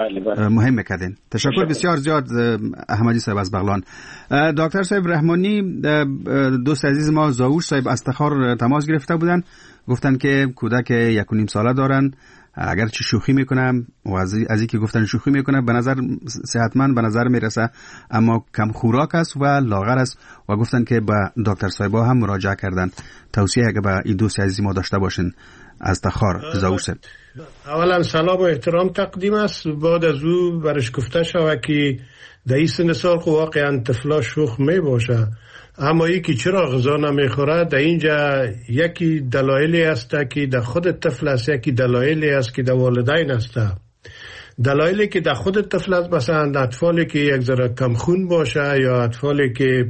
C: مهم کردین. تشکر بسیار زیاد احمدی صاحب از بغلان. دکتر صاحب رحمانی دوست عزیز ما زاوش صاحب از تخار تماس گرفته بودن، گفتن که کودک یک و نیم ساله دارن، اگر چی شوخی میکنم و از این که گفتن شوخی میکنه به نظر صحتمند به نظر میرسه، اما کم خوراک است و لاغر است و گفتن که به دکتر صاحبا هم مراجعه کردن. توصیه اگه به این دوست عزیز ما داشته باشین از تخار زاوش صاحب.
D: اولا سلام و احترام تقدیم است. بعد از او برش گفته شود که در این سن سال واقعا طفلا شوخ می باشه، اما یکی چرا غذا نمیخوره در اینجا یکی دلایلی است که در خود طفل است، یکی دلایلی است که در والدین است. دلایلی که در خود طفل است مثلا اطفالی که یک ذره کم خون باشه یا اطفالی که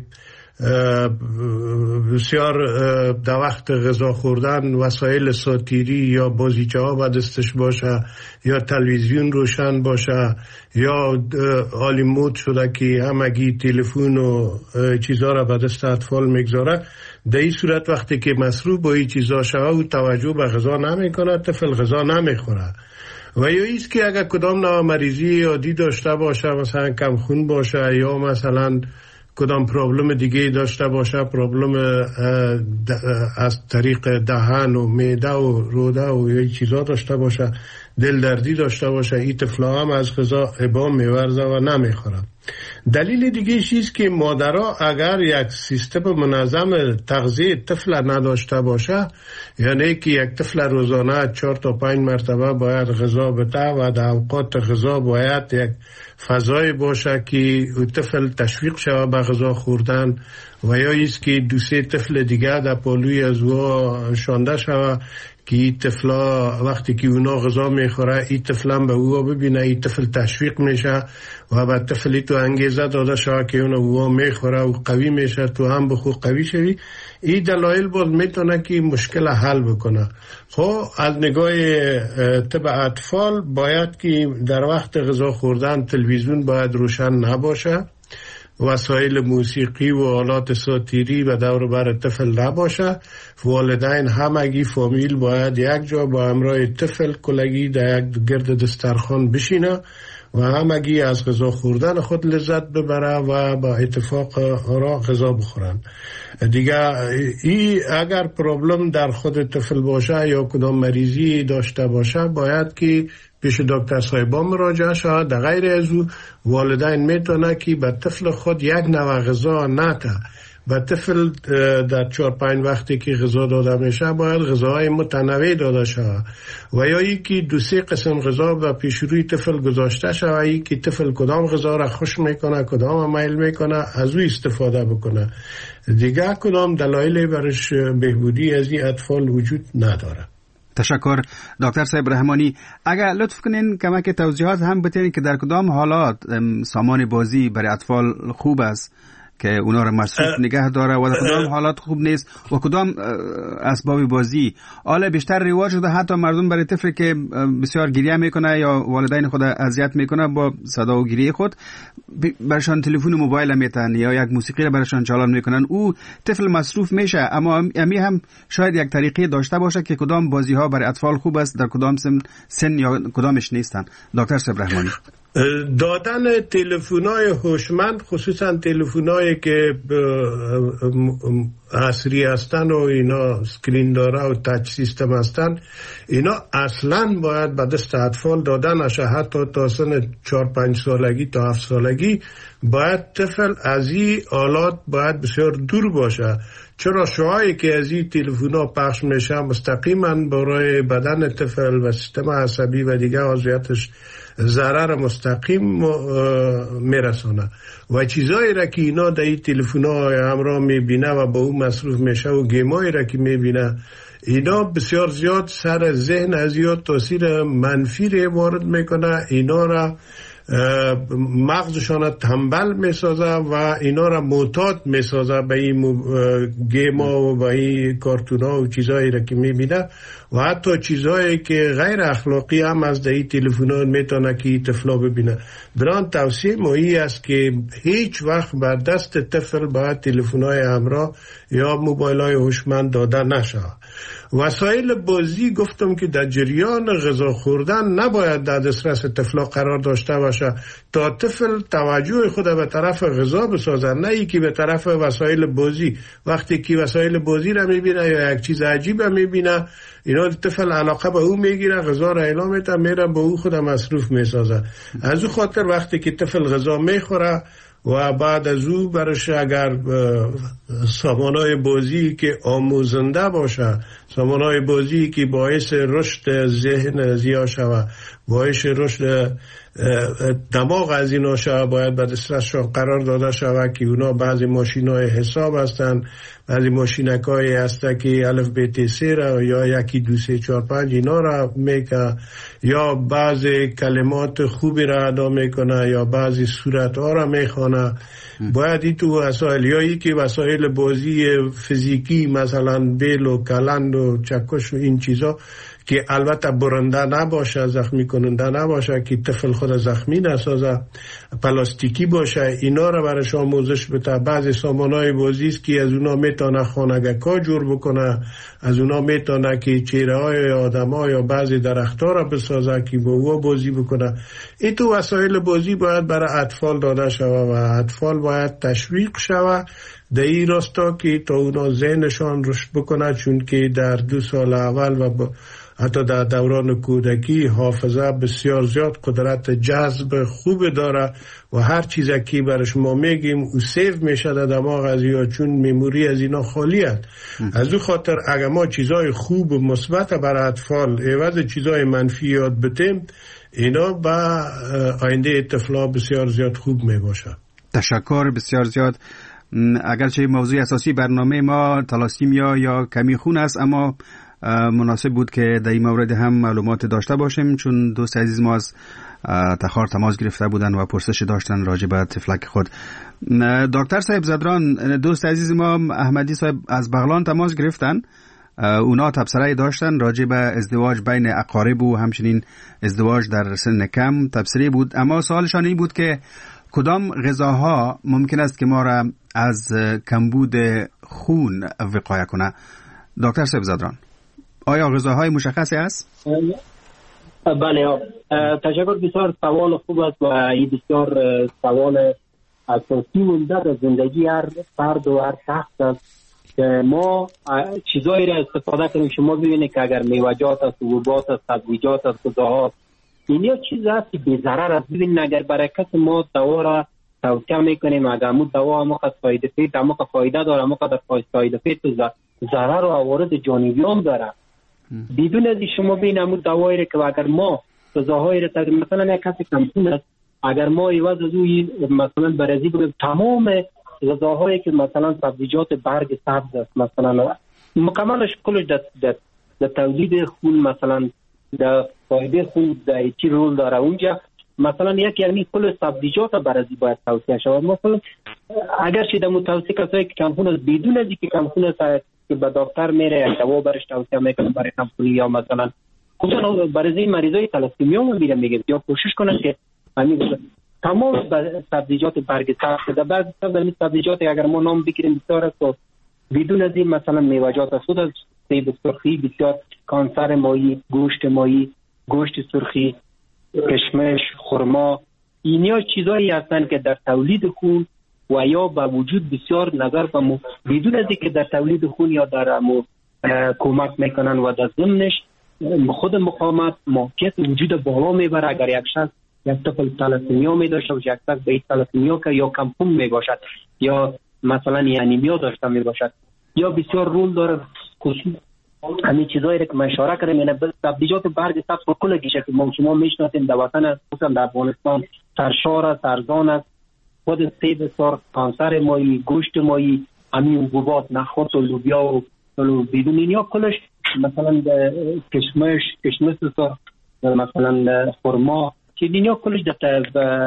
D: بسیار در وقت غذا خوردن وسایل ساتیری یا بازیچه ها به دستش باشه یا تلویزیون روشن باشه یا حالی مود شده که همگی تلفن و چیزها را به دست اطفال میگذاره، در این صورت وقتی که مصروف با این چیزها شوه و توجه به غذا نمی کنه، طفل غذا نمیخوره. و یا ایست که اگر کدام نوع مریضی عادی داشته باشه، مثلا کم خون باشه یا مثلا کدام پرابلم دیگه داشته باشه، پرابلم از طریق دهن و معده و روده و یه چیزا داشته باشه، دل دردی داشته باشه، این طفلا هم از غذا ابام میورزه و نمیخوره. دلیل دیگه چیست که مادرها اگر یک سیستم منظم تغذیه طفل نداشته باشه، یعنی که یک طفل روزانه چهار تا پنج مرتبه باید غذا بده و در اوقات غذا باید یک فضای باشه که طفل تشویق شود به غذا خوردن، و یا ایست که دو سه طفل دیگه در پالوی از او شانده شود که این طفلا وقتی که اونا غذا میخوره این طفل هم به او ببینه، این طفل تشویق میشه و به طفلی تو انگیزه داده شود که اونا او میخوره و قوی میشه، تو هم بخو قوی شوی. این دلایل باز میتونه که مشکل حل بکنه. خب از نگاه طب اطفال باید که در وقت غذا خوردن تلویزیون باید روشن نباشه، وسایل موسیقی و آلات ساتیری و دور بر طفل نباشه. والدین همگی فامیل باید یک جا با همراه طفل کلگی در یک گرد دسترخوان بشینه و همگی از غذا خوردن خود لذت ببره و با اتفاق را غذا بخورن. دیگه ای اگر پرابلم در خود طفل باشه یا کدام مریضی داشته باشه باید که پیش دکتر صاحبا مراجعه شود. در غیر از او والدین میتونه که به طفل خود یک نوع غذا نده. به طفل در چهار پنج وقتی که غذا داده میشه باید غذاهای متنوع داده شود و یا ای که دو سه قسم غذا به پیش روی طفل گذاشته شود، ای که طفل کدام غذا را خوش میکنه کدام میل میکنه از او استفاده بکنه. دیگه کدام دلایلی برش بهبودی از این اطفال وجود نداره.
C: تشکر دکتر صاحب رحمانی. اگر لطف کنین کمک توضیحات هم بتین که در کدام حالات سامان بازی برای اطفال خوب است که اونا را مصروف نگه داره و در کدام حالات خوب نیست و کدام اسباب بازی حالا بیشتر رواج شده حتی مردم برای طفلی که بسیار گریه میکنه یا والدین خود اذیت میکنه با صدا و گریه خود برشان تلفن و موبایل میتن یا یک موسیقی را برشان چالان میکنن، او طفل مصروف میشه. اما امی هم شاید یک طریقه داشته باشه که کدام بازی ها برای اطفال خوب است در کدام سن, سن یا کدامش نیستن. دکتر صاحب رحمانی.
D: دادن تلفن‌های هوشمند، خصوصا تلفن‌هایی که عصری هستن و اینا اسکرین داره و تاچ سیستم هستن، اینا اصلا باید به دست اطفال دادن نشه. حتی تا سن چهار پنج سالگی تا هفت سالگی باید طفل از این آلات باید بسیار دور باشه، چرا شعاعی که از این تلفن‌ها پخش میشه مستقیما برای بدن طفل و سیستم عصبی و دیگه عضویاتش ضرر مستقیم میرسونه و چیزایی را که اینا در این تلفن‌ها همراه میبینه و با اون مصروف میشه و گیمایی را که میبینه، اینا بسیار زیاد سر ذهن از زیاد تاثیر منفی را وارد میکنه، اینا را مغزشان تنبل میسازه و اینا را معتاد میسازه به این گیما و به این کارتونا و چیزایی را که میبینه و حتی چیزایی که غیر اخلاقی هم از در این تلفن‌ها میتونه که طفلا ببینه. بران توصیه مایی است که هیچ وقت بر دست طفل باید تلفن‌های همراه یا موبایل‌های هوشمند داده نشه. وسایل بازی گفتم که در جریان غذا خوردن نباید در دسترس طفلا قرار داشته باشه تا طفل توجه خود به طرف غذا بسازه، نه ای که به طرف وسایل بازی. وقتی که وسایل بازی را میبینه یا یک چیز عجیب میبینه، اینا طفل علاقه به او میگیره، غذا را اعلام میده، میره به او خود مصروف میسازه. از او خاطر وقتی که طفل غذا میخوره و بعد از او برش اگر سامانهای بازی که آموزنده باشه، سامانهای بازی که باعث رشد ذهن زیاد شود، باعث رشد دماغ از اینا شود، باید به دسترسشان قرار داده شود که اونا بعضی ماشینای حساب هستن، بعضی ماشینکایی هسته که الف ب ت سه را یا یکی دو سه چهار پنج اینا را میکنه یا بعضی کلمات خوبی را ادا میکنه یا بعضی صورت ها را میخوانه. باید این تو وسایل یا ای که وسایل بازی فیزیکی مثلا بیل و کلند و چکش و این چیزا که البته برنده نباشه، زخمی کننده نباشه، که طفل خود زخمی نسازه، پلاستیکی باشه، اینا را برش آموزش بده. بعضی سامانهای بازی است که از اونا میتونه خانگکا جور بکنه، از اونا میتونه که چهره های آدم ها یا بعضی درخت ها را بسازه که با او بازی بکنه. این تو وسایل بازی باید برای اطفال داده شود و اطفال باید تشویق شود در این راستا که تا اونا ذهنشان رشد بکنه، چون که در دو سال اول و حتی در دوران کودکی حافظه بسیار زیاد قدرت جذب خوب داره و هر چیزی که برش ما میگیم او سیو میشه در دماغ از یا چون میموری از اینا خالی است. از او خاطر اگر ما چیزای خوب و مثبت برای اطفال عوض چیزای منفی یاد بدیم، اینا با آینده طفلا بسیار زیاد خوب میباشه.
C: تشکر بسیار زیاد. اگرچه موضوع اساسی برنامه ما تالاسیمیا یا کمی خون است، اما مناسب بود که در این مورد هم معلومات داشته باشیم، چون دوست عزیز ما از تخار تماس گرفته بودن و پرسش داشتن راجع به طفلک خود. دکتر صاحب زدران، دوست عزیز ما احمدی صاحب از بغلان تماس گرفتن. اونا تبصره داشتن راجع به ازدواج بین اقارب و همچنین ازدواج در سن کم تبصره بود، اما سوالشان این بود که کدام غذاها ممکن است که ما را از کمبود خون وقایه کنه؟ دکتر صاحب زدران، آیا غذاهای مشخصی است؟
E: بله، تشکر. بسیار سوال خوب است و این بسیار سوال اساسی و در زندگی هر فرد و هر شخص است که ما چیزایی را استفاده کنیم. شما ببینید که اگر میوه‌جات است، حبوبات است، سبزیجات است، غذاها، این یا چیز است که بی ضرر است. ببینید اگر برای کس ما دوا را توصیه میکنیم، اگر مو دوا ما قد فایده فید ما قد فایده داره، ما قد فایده فید ضرر و عوارض جانبی هم داره. بدون از شما ببینید مو دوایی که اگر ما غذاهایی را تقدیم، مثلا یک کسی کمخون است، اگر ما ایواز از او مثلا برزی بگیم تمام غذاهایی که مثلا سبزیجات برگ سبز است، مثلا مکملش کلش در در تولید خون، مثلا در فایده خون در چی رول داره اونجا، مثلا یک یعنی کل سبزیجات برازی باید توصیه شود. مثلا اگر شده متوسط کسایی که کمخون است، بدون از اینکه کمخون است که به دکتر میره دوا برش توصیه میکنه برای کمخونی، یا مثلا خصوصا برای مریضای تلاسیمیا میره میگه یا کوشش کنن که همین تمام سبزیجات برگ سبز ده، بعضی سبزیجات اگر ما نام بگیریم بسیار است و بدون از این مثلا میوه‌جات است، سیب سرخی بسیار، کانسر ماهی، گوشت ماهی، گوشت سرخی، کشمش، خرما، اینیا چیزایی هستند که در تولید خون و یا به وجود بسیار نظر و مو بدون از اینکه در تولید خون یا در مو کمک میکنن و در ضمنش خود مقاومت موقعیت وجود بالا میبره. اگر یک شخص یک طفل تالاسیمیا می داشته باشه، یک شخص به تالاسیمیا که یا کمخون می باشد یا مثلا انیمیا داشته می باشد، یا بسیار رول داره خصوص همین چیزایی که من اشاره کردم، یعنی سبزیجات برگ سبز و کل گیشه که ما شما میشناسیم در وطن خصوصا در افغانستان سرشار است، ارزان است. خود سیب سرخ، کانسر ماهی، گوشت ماهی، همین حبوبات، نخود و لوبیا و بدون اینیا کلش، مثلا کشمش، کشمش سرخ، مثلا خرما، که اینیا کلش در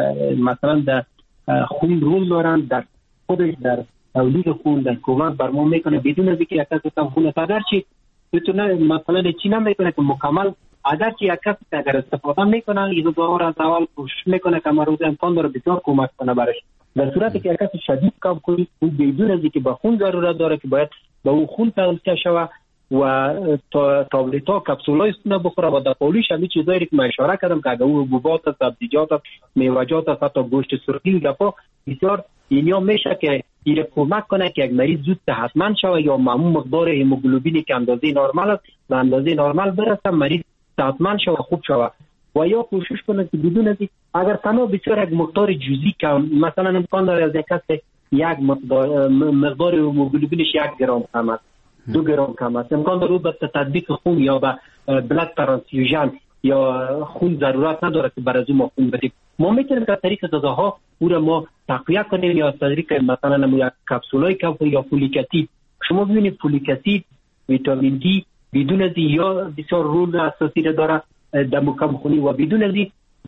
E: مثلا در خون رول دارن، در خودش در تولید خون در کمک بر ما میکنه بدون از اینکه یک کس کم خون است. اگرچه بتونه مثلا چی نمیکنه که مکمل، اگرچه یک کس اگر استفاده میکنه این دوا را از اول کوشش میکنه که مروز امکان داره بسیار کمک کنه برش. در صورتی که یک کس شدید کم خونی او بدون از اینکه به خون ضرورت داره که باید به او خون تغذیه شود و تابلت ها کپسولای خون بخوره و در پولیش همین چیزایی که من اشاره کردم که اگر او حبوبات، سبزیجات، میوه‌جات، حتی گوشت سرخی دفعه بسیار اینیا میشه که این کمک کنه که یک مریض زود صحتمند شود یا معمول مقدار هموگلوبینی که اندازه نرمال است به اندازه نرمال برسه، مریض صحتمند شود، خوب شود. و یا کوشش کنه که بدون از اگر تنها بسیار یک مقدار جزئی که مثلا امکان داره از یک کس یک مقدار مقدار هموگلوبینش یک گرم کم است، دو گرم کم است، امکان داره به تطبیق خون یا به بلاد ترانسفیوژن یا خون ضرورت نداره که برای ما خون بدیم. ما میتونیم که طریق غذاها او را ما تقویه کنیم یا طریق مثلا یک کپسولای کاف یا فولیک اسید. شما ببینید فولیک اسید، ویتامین دی بدون از یا بسیار رول اساسی را داره در کم خونی و بدون از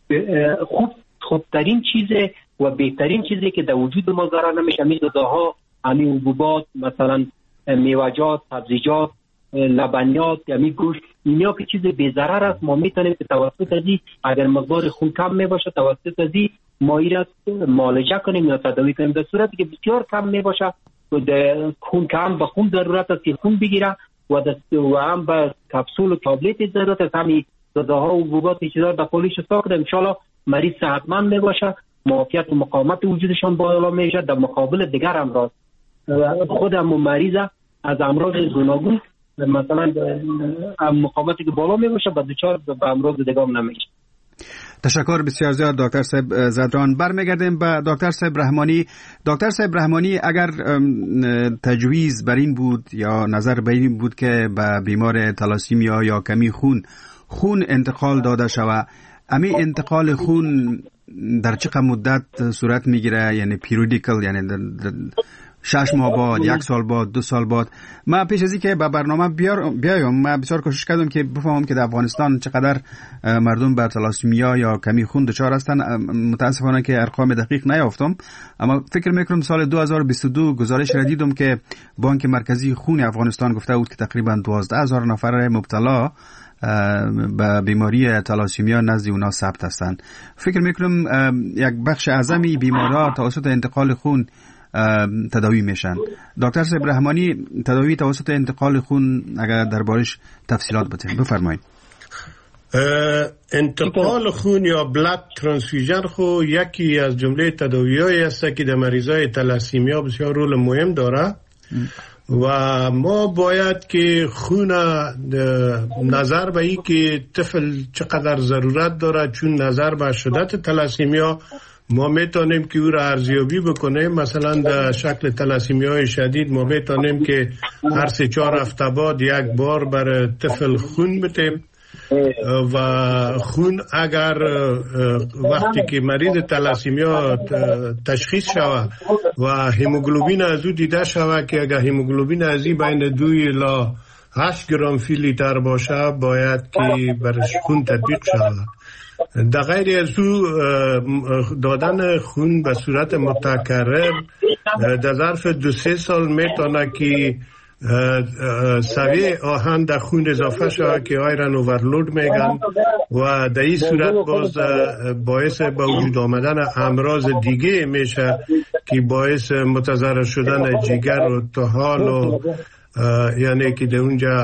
E: خوب خوبترین چیزه و بهترین چیزی که در وجود ما ضرر نمیشه همین غذاها، همین حبوبات، مثلا میوه‌جات، سبزیجات، لبنیات، یعنی گوشت، اینا که چیز بی ضرر است. ما میتونیم که توسط ازی اگر مقدار خون کم میباشه توسط ازی مایع را معالجه کنیم یا تداوی کنیم. در صورتی که بسیار کم میباشه و در خون کم به خون ضرورت است که خون بگیره و و هم به کپسول و تابلت ضرورت است. همین غذاها و حبوبات چیزا در پولیش ساخته ان شاء الله مریض صحتمند میباشه، معافیت و مقاومت وجودشان بالا میشه. در مقابل دیگر امراض خودم و مریض از امراض گوناگون مثلا مقاومتی که بالا می باشه با دوچار به امراض دیگه هم نمیشه.
C: تشکر بسیار زیاد دکتر صاحب زدران. برمیگردیم به دکتر صاحب رحمانی. دکتر صاحب رحمانی، اگر تجویز بر این بود یا نظر بر این بود که به بیمار تالاسیمیا یا کمی خون خون انتقال داده شود، امی انتقال خون در چقدر مدت صورت میگیره؟ یعنی پیریودیکل، یعنی در در شش ماه بعد، یک سال بعد، دو سال بعد. ما پیش از این که به برنامه بیایم ما بسیار کوشش کردم که بفهمم که در افغانستان چقدر مردم بر تالاسیمیا یا کمی خون دچار هستن. متاسفانه که ارقام دقیق نیافتم، اما فکر میکنم سال دو هزار و بیست و دو گزارش را دیدم که بانک مرکزی خون افغانستان گفته بود که تقریبا دوازده هزار نفر مبتلا به بیماری تالاسیمیا نزد اونا ثبت هستند. فکر میکنم یک بخش اعظمی بیمارا توسط انتقال خون تداوی میشن. دکتر صاحب رحمانی، تداوی توسط انتقال خون اگر دربارش تفصیلات بتین بفرمایید.
D: انتقال خون یا بلاد ترانسفیوژن خو یکی از جمله تداوی‌هایی است که در مریضای تالاسیمیا بسیار رول مهم داره و ما باید که خون نظر به این که طفل چقدر ضرورت داره، چون نظر به شدت تالاسیمیا ما میتونیم که او را ارزیابی بکنیم. مثلا در شکل تالاسیمیای شدید ما میتونیم که هر سه چهار هفته بعد یک بار بر طفل خون بدیم و خون اگر وقتی که مریض تالاسیمیا تشخیص شود و هیموگلوبین از او دیده شود که اگر هیموگلوبین از این بین دوی الی هشت گرم فی لیتر باشه باید که برش خون تطبیق شود. در غیر از او دادن خون به صورت متکرر در ظرف دو سه سال میتونه که سویه آهن در خون اضافه شود که آیرن اوورلود میگن و در این صورت باز باعث به وجود آمدن امراض دیگه میشه که باعث متضرر شدن جگر و طحال و یعنی که در اونجا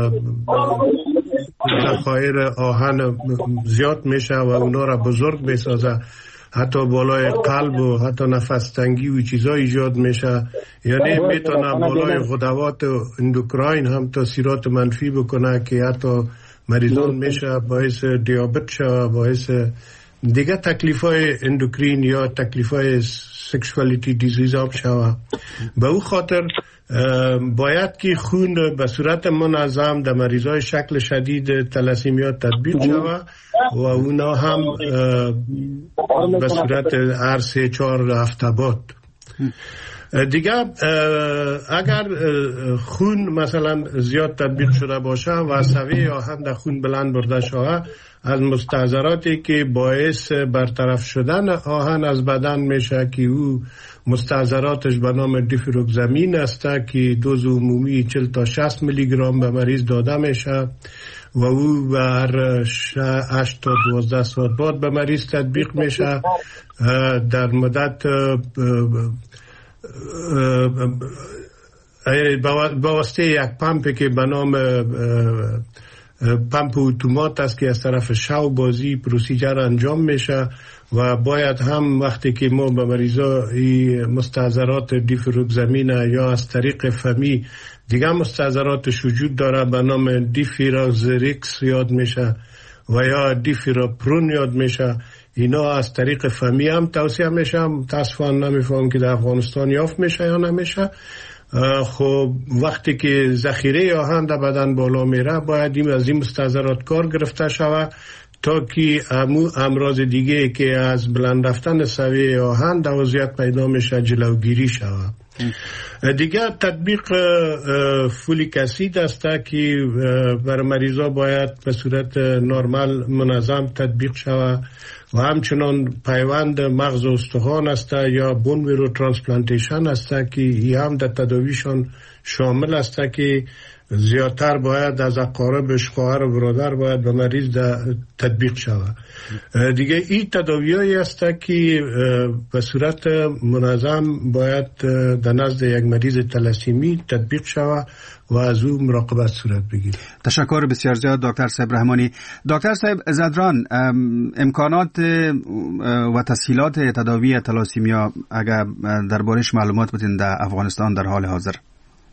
D: ذخایر آهن زیاد میشه و اونا را بزرگ میسازه، حتی بالای قلب و حتی نفس تنگی و چیزای ایجاد میشه، یعنی میتونه بالای غدوات و اندوکراین هم تاثیرات منفی بکنه که حتی مریضان میشه باعث دیابت شوه، باعث دیگه تکلیفای اندوکرین یا تکلیفای سکشوالیتی دیزیز هم شوه. به او خاطر باید که خون به صورت منظم در مریضای شکل شدید تالاسیمیا تطبیق شوه و اونا هم به صورت هر سه چهار هفته بعد. دیگه اگر خون مثلا زیاد تطبیق شده باشه و سویه آهن در خون بلند برده شده، از مستحضراتی که باعث برطرف شدن آهن از بدن میشه که او مستحضراتش به نام دیفروکسامین است که دوز عمومی چهل تا شصت میلی گرم به مریض داده میشه و او بر هشت تا دوازده ساعت بعد به مریض تطبیق میشه در مدت با واسطه یک پمپی که به نام پمپ اتومات است که از طرف شو بازی پروسیجر انجام میشه و باید هم وقتی که ما به مریضا این مستحضرات دیفروکسامین یا از طریق فمی دیگه مستحضراتش وجود داره به نام دیفیرازریکس یاد میشه و یا دیفیراپرون یاد میشه، اینا از طریق فمی هم توصیه میشه. متاسفانه نمیفهم که در افغانستان یافت میشه یا نمیشه. خب وقتی که ذخیره آهن در بدن بالا میره باید این از این مستحضرات کار گرفته شود تا که امو امراض دیگه که از بلند رفتن سویه آهن در وضعیت پیدا میشه جلوگیری شود. دیگه تطبیق فولیک اسید است که بر مریضا باید به صورت نرمال منظم تطبیق شود و همچنان پیوند مغز و استخوان است یا بون میرو ترانسپلانتیشن است که ای هم در تداویشان شامل است که زیادتر باید از اقاربش خواهر و برادر باید به مریض تطبیق شود. دیگه این تداویایی است که به صورت منظم باید در نزد یک مریض تالاسیمی تطبیق شود و از او مراقبت صورت بگیرد.
C: تشکر بسیار زیاد دکتر صاحب رحمانی. دکتر صاحب زدران، امکانات و تسهیلات تداوی تالاسیمیا اگر دربارش معلومات بدین در افغانستان در حال حاضر؟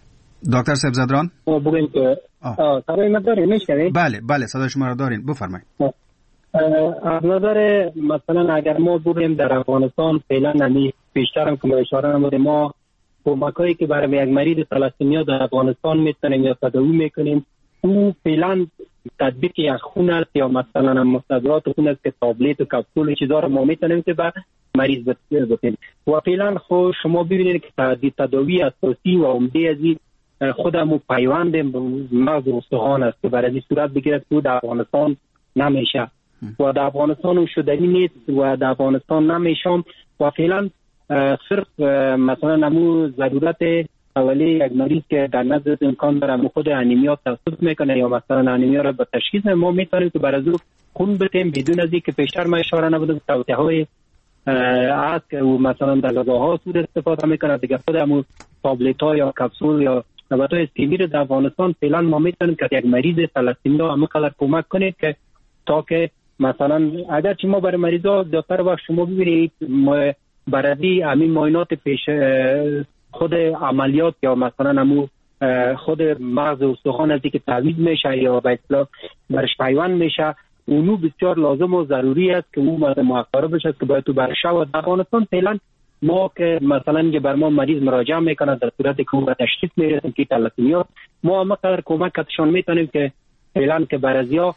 C: دکتر سبزدران
E: بگیم که صدای من داریم میشنوید؟
C: بله بله صدای شما را دارین، بفرمایید.
E: از نظر مثلا اگر ما بگیم در افغانستان فعلا نمی بیشتر هم که اشاره نموده ما کمکایی که برای یک مریض تلاسمیا در افغانستان میتونیم یا تداوی میکنیم او فعلا تطبیق یک خون است یا مثلا مستدرات خون است که تابلت و کپسول چیزا رو ما میتونیم که به مریض بدیم و فعلا خود شما ببینید که تداوی اساسی و عمده از این خودمو پیوند مغز و استخوان است که برای این صورت بگیرد که در افغانستان نمیشه و در افغانستان شدنی نیست و در افغانستان نمیشم و فعلا صرف مثلا نمو ضرورت اولی یک مریض که در نزد امکان داره خود انیمیا توسط میکنه یا مثلا انیمیا را به تشخیص ما میتونیم که برای او خون بدیم بدون از اینکه پیشتر ما اشاره نبودم توصیه های است که مثلا در غذاها سود استفاده میکنه دیگه خودمون تابلت ها یا کپسول یا نبات های استیمیر در افغانستان فعلا ما میتونیم که یک مریض تلاسمیا همه قدر کمک کنید که تا که مثلا اگر چی ما برای مریضا زیادتر وقت شما ببینید برای همین معاینات پیش خود عملیات یا مثلا همون خود مغز و استخوان از که تعویض میشه یا به اصطلاح برش پیوند میشه اونو بسیار لازم و ضروری است که اون موثر بشه که باید تو برشه و در افغانستان فعلا ما که مثلا که بر ما مریض مراجعه میکنه در صورت که اون به تشخیص میرسیم که تلاسمیا ما هم قدر کمک کتشان میتونیم که فعلا که برازیا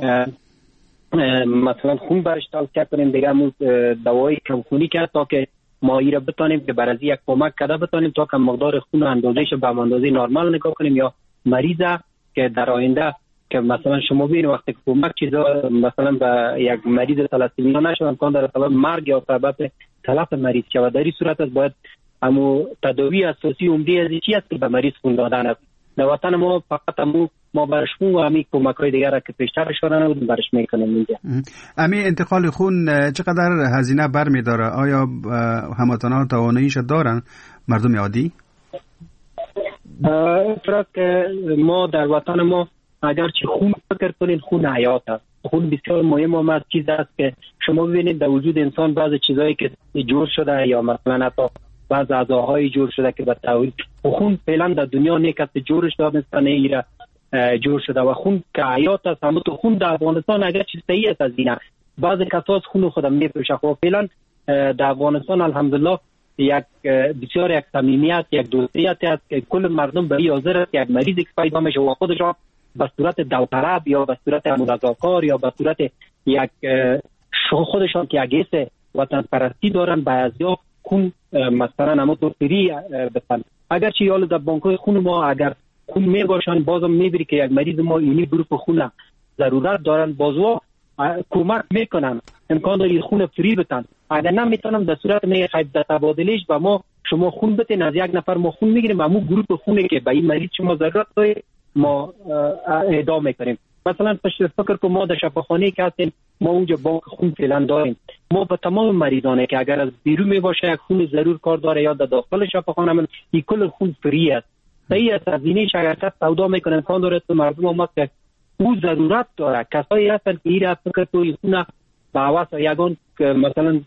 E: مثلا خون برش توصیه کنیم دیگه همون دوایی کمخونی کرد تا که ما ایره بتانیم که برازی یک کمک کده بتانیم تا که مقدار خون اندازهش به اندازه نرمال نگاه کنیم یا مریضه که در آینده که مثلا شما ببینید وقتی که کمک چیزا مثلا به یک مریض تلاسمیا نشه امکان داره سبب مرگ یا سبب تلف مریض شود در این صورت است باید همو تداوی اساسی عمده از چی است که به مریض خون دادن است در وطن ما فقط همو ما برش خون و همین کمک های دیگر که پیشتر اشاره نبودیم برش میکنیم اینجا.
C: همین انتقال خون چقدر هزینه برمی داره؟ آیا هموطنان تواناییش دارن مردم عادی؟
E: افراد که ما در وطن ما اگر چی خون فکر کنید خون حیات است. خون بسیار مهم و از چیز است که شما ببینید در وجود انسان بعض چیزایی که جور شده یا مثلا حتی بعض اعضاهای جور شده که به تحویل خون فعلا در دنیا نیکت جورش دادستانه ایره جور شده و خون که حیات است همون تو خون در افغانستان اگر چیز صحیح است از اینه بعض کساس خون خودم میفروشه خب فعلا در افغانستان الحمدلله یک بسیار یک صمیمیت یک دوستیت است که کل مردم برای حاضر است یک مریض که پیدا میشه و خودشان به صورت داوطلب یا به صورت رضاکار یا به صورت یک خودشان که یک حس وطن پرستی دارن بعضیا خون مثلا همون تو فری بسن اگر چی حال در بانک‌های خون ما اگر خون می باشن بازم میبری که یک مریض ما اینی گروپ خون ضرورت دارن بازوا کمک میکنن امکان داری خون فری بتن اگر نمیتونم در صورت می خیب در تبادلش با ما شما خون بتین از یک نفر ما خون میگیریم همون گروپ خونه که به این مریض شما ضرورت داره ما اعدام میکنیم مثلا فکر که ما در شفاخانه که هستیم ما اونجا بانک خون فعلا داریم ما به تمام مریضانه که اگر از بیرون می باشه یک خون ضرور کار داره یا در داخل شفاخانه من این کل خون فری است صحیح است از اینه شاید سودا میکنن کان داره تو مردم ما که او ضرورت داره کسایی هستن که ایره فکر توی خونه با عوض یگان مثلا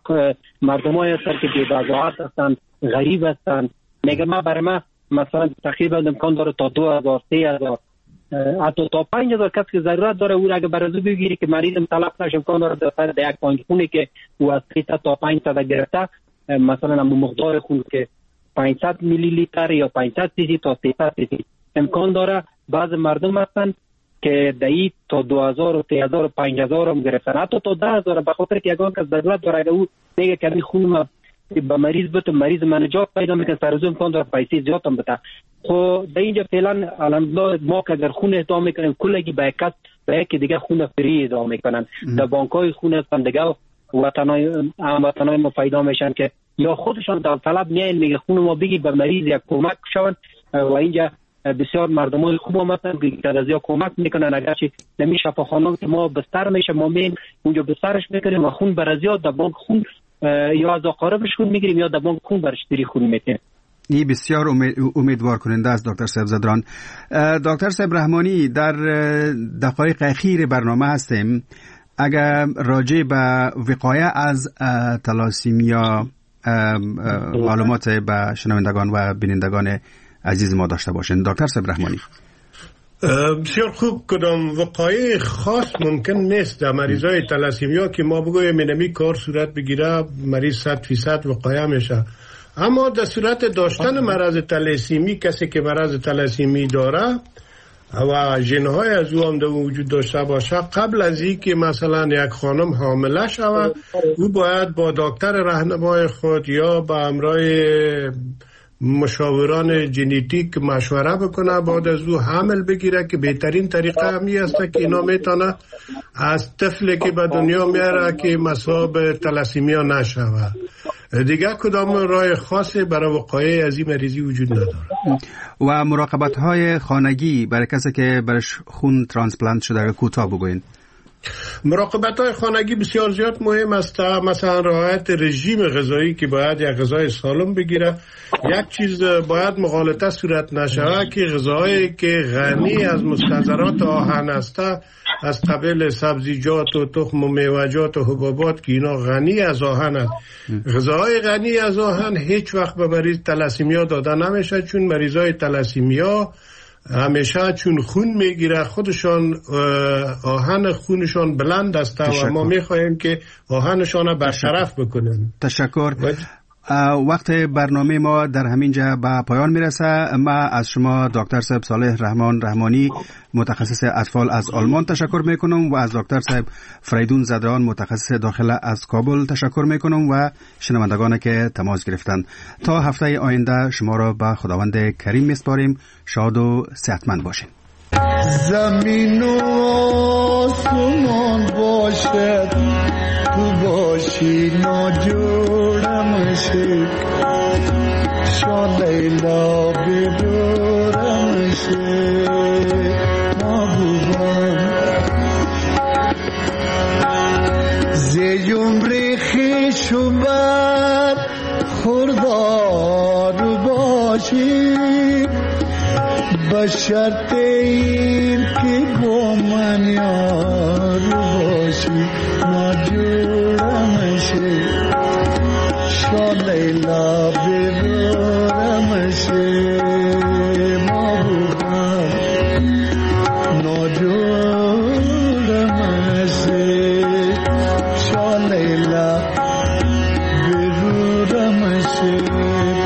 E: مردمایی هستن که بی‌بضاعت هستن غریب هستن میگه ما برای ما مثلا تقریبا امکان داره تا دو هزار سه هزار حتی تا پنج هزار کسی که ضرورت داره او را اگه برای او بگیری که مریضم طلب نشه امکان داره در یک پانچ خونه که او از سه تا پنج صد گرفته مثلا هم مقدار خون که پانصد میلی لیتر یا پانصد سی سی تا سیصد سی سی امکان داره بعض مردم هستن که دایی تا دو هزار و سه هزار و پنج هزار هم گرفتن حتی تا ده هزار به خاطر که یگان که ضرورت داره اگه او میگه که این خون ما به مریض بده مریض منجات پیدا میکنه سرزو امکان داره پیسه زیاد هم بده خب در اینجا فعلا الحمدلله ما که اگر خون اهدا میکنیم کلگی به یک کس به یک دیگه خون فری اهدا میکنن در بانکای خون هستن دیگه وطنای هموطنای ما پیدا میشن که یا خودشان در طلب میاین میگه خون ما بگی به مریض یک کمک شون و اینجا بسیار مردمای خوب آمدن که از یا کمک میکنن اگرچه نمی شفاخانه که ما بستر میشه ما مین اونجا بسترش میکنیم و خون برازیا در بانک خون یا از اقاربش خون میگیریم یا در بانک خون برشتری خون میتیم.
C: این بسیار امید، امیدوار کننده است دکتر سبزدران. دکتر صاحب رحمانی در دقایق اخیر برنامه هستیم. اگر راجع به وقایه از تلاسیمیا معلومات به شنوندگان و بینندگان عزیز ما داشته باشین. دکتر صاحب رحمانی.
D: بسیار خوب. کدام وقایع خاص ممکن نیست در مریضای تلاسیمیا که ما بگویم اینمی کار صورت بگیره مریض صد فیصد وقایع میشه، اما در صورت داشتن مرض تلاسیمی کسی که مرض تلاسیمی داره و ژن‌های از او هم در وجود داشته باشه، قبل از این که مثلا یک خانم حامله شود او باید با دکتر راهنمای خود یا با همراه مشاوران ژنتیک مشوره بکنه بعد از او حمل بگیره که بهترین طریقه همی است که اینا میتونه از طفلی که به دنیا میاره که مصاب تلاسیمیا نشود. دیگه کدام راه خاصی برای وقایع از این مریضی وجود نداره.
C: و مراقبت های خانگی برای کسی که برش خون ترانسپلانت شده کوتاه بگوین.
D: مراقبت های خانگی بسیار زیاد مهم است. مثلا رعایت رژیم غذایی که باید یک غذای سالم بگیره. یک چیز باید مغالطه صورت نشود که غذایی که غنی از مستحضرات آهن است از قبیل سبزیجات و تخم و میوه‌جات و حبوبات که اینا غنی از آهن است. غذاهای غنی از آهن هیچ وقت به مریض تلاسیمیا داده نمیشه، چون مریضای تلاسیمیا همیشه چون خون میگیره خودشان آهن خونشان بلند است و ما میخواهیم که آهنشان برطرف بکنیم.
C: تشکر. وقت برنامه ما در همین جا به پایان میرسه. ما از شما دکتر صاحب صالح رحمان رحمانی متخصص اطفال از آلمان تشکر میکنم و از دکتر صاحب فریدون زدران متخصص داخله از کابل تشکر میکنم و شنوندگان که تماس گرفتن. تا هفته آینده شما را به خداوند کریم میسپاریم. شاد و صحتمند باشین.
H: زمین و آسمان باشد تو باشی ناجوڑم شد شان لیلا بدورم شد محبوبم زی عمر خویش و بد خوردار باشی به شرط این که با من یار باشی ناجوڑم شد شان لیلا بدورم شد محبوبم ناجوڑم شد شان لیلا بدورم شد.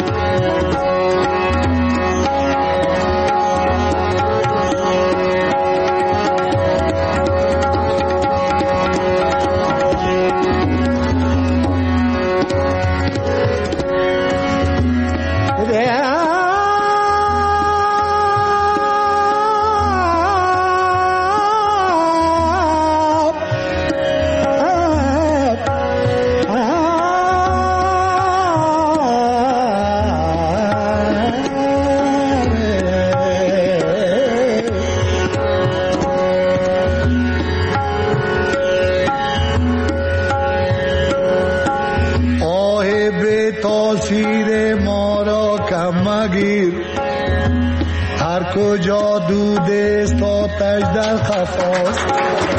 H: کجا دوده است آتش در قفاست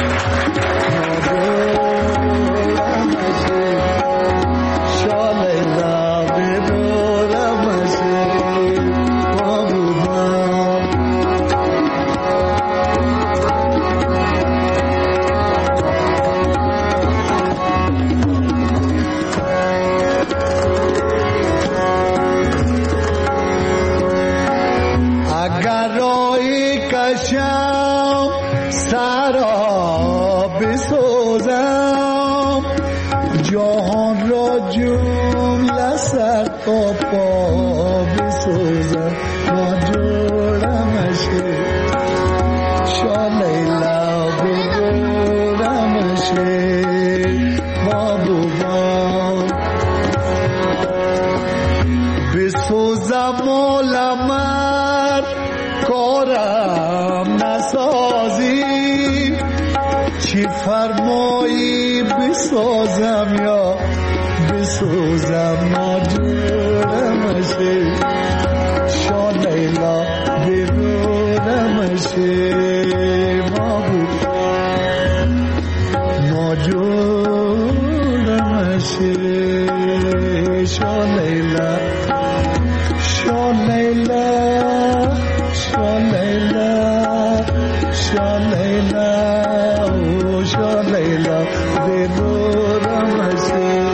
H: نادورم شد شان لیلا بدورم شد محبوبم کشم سرا بسوزم جهان را جمله سر تا پا بسوزم ناجوڑم شد شان لیلا بدورم شد محبوبم بسوزم مالمر کارم نسازی چی فرمایی بسازم یا بسوزم ناجوڑم شد شان لیلا بدورم شد محبوبم ناجوڑم شد شان لیلا شان لیلا لیلا شا لیلا او شا لیلا به نورم هستی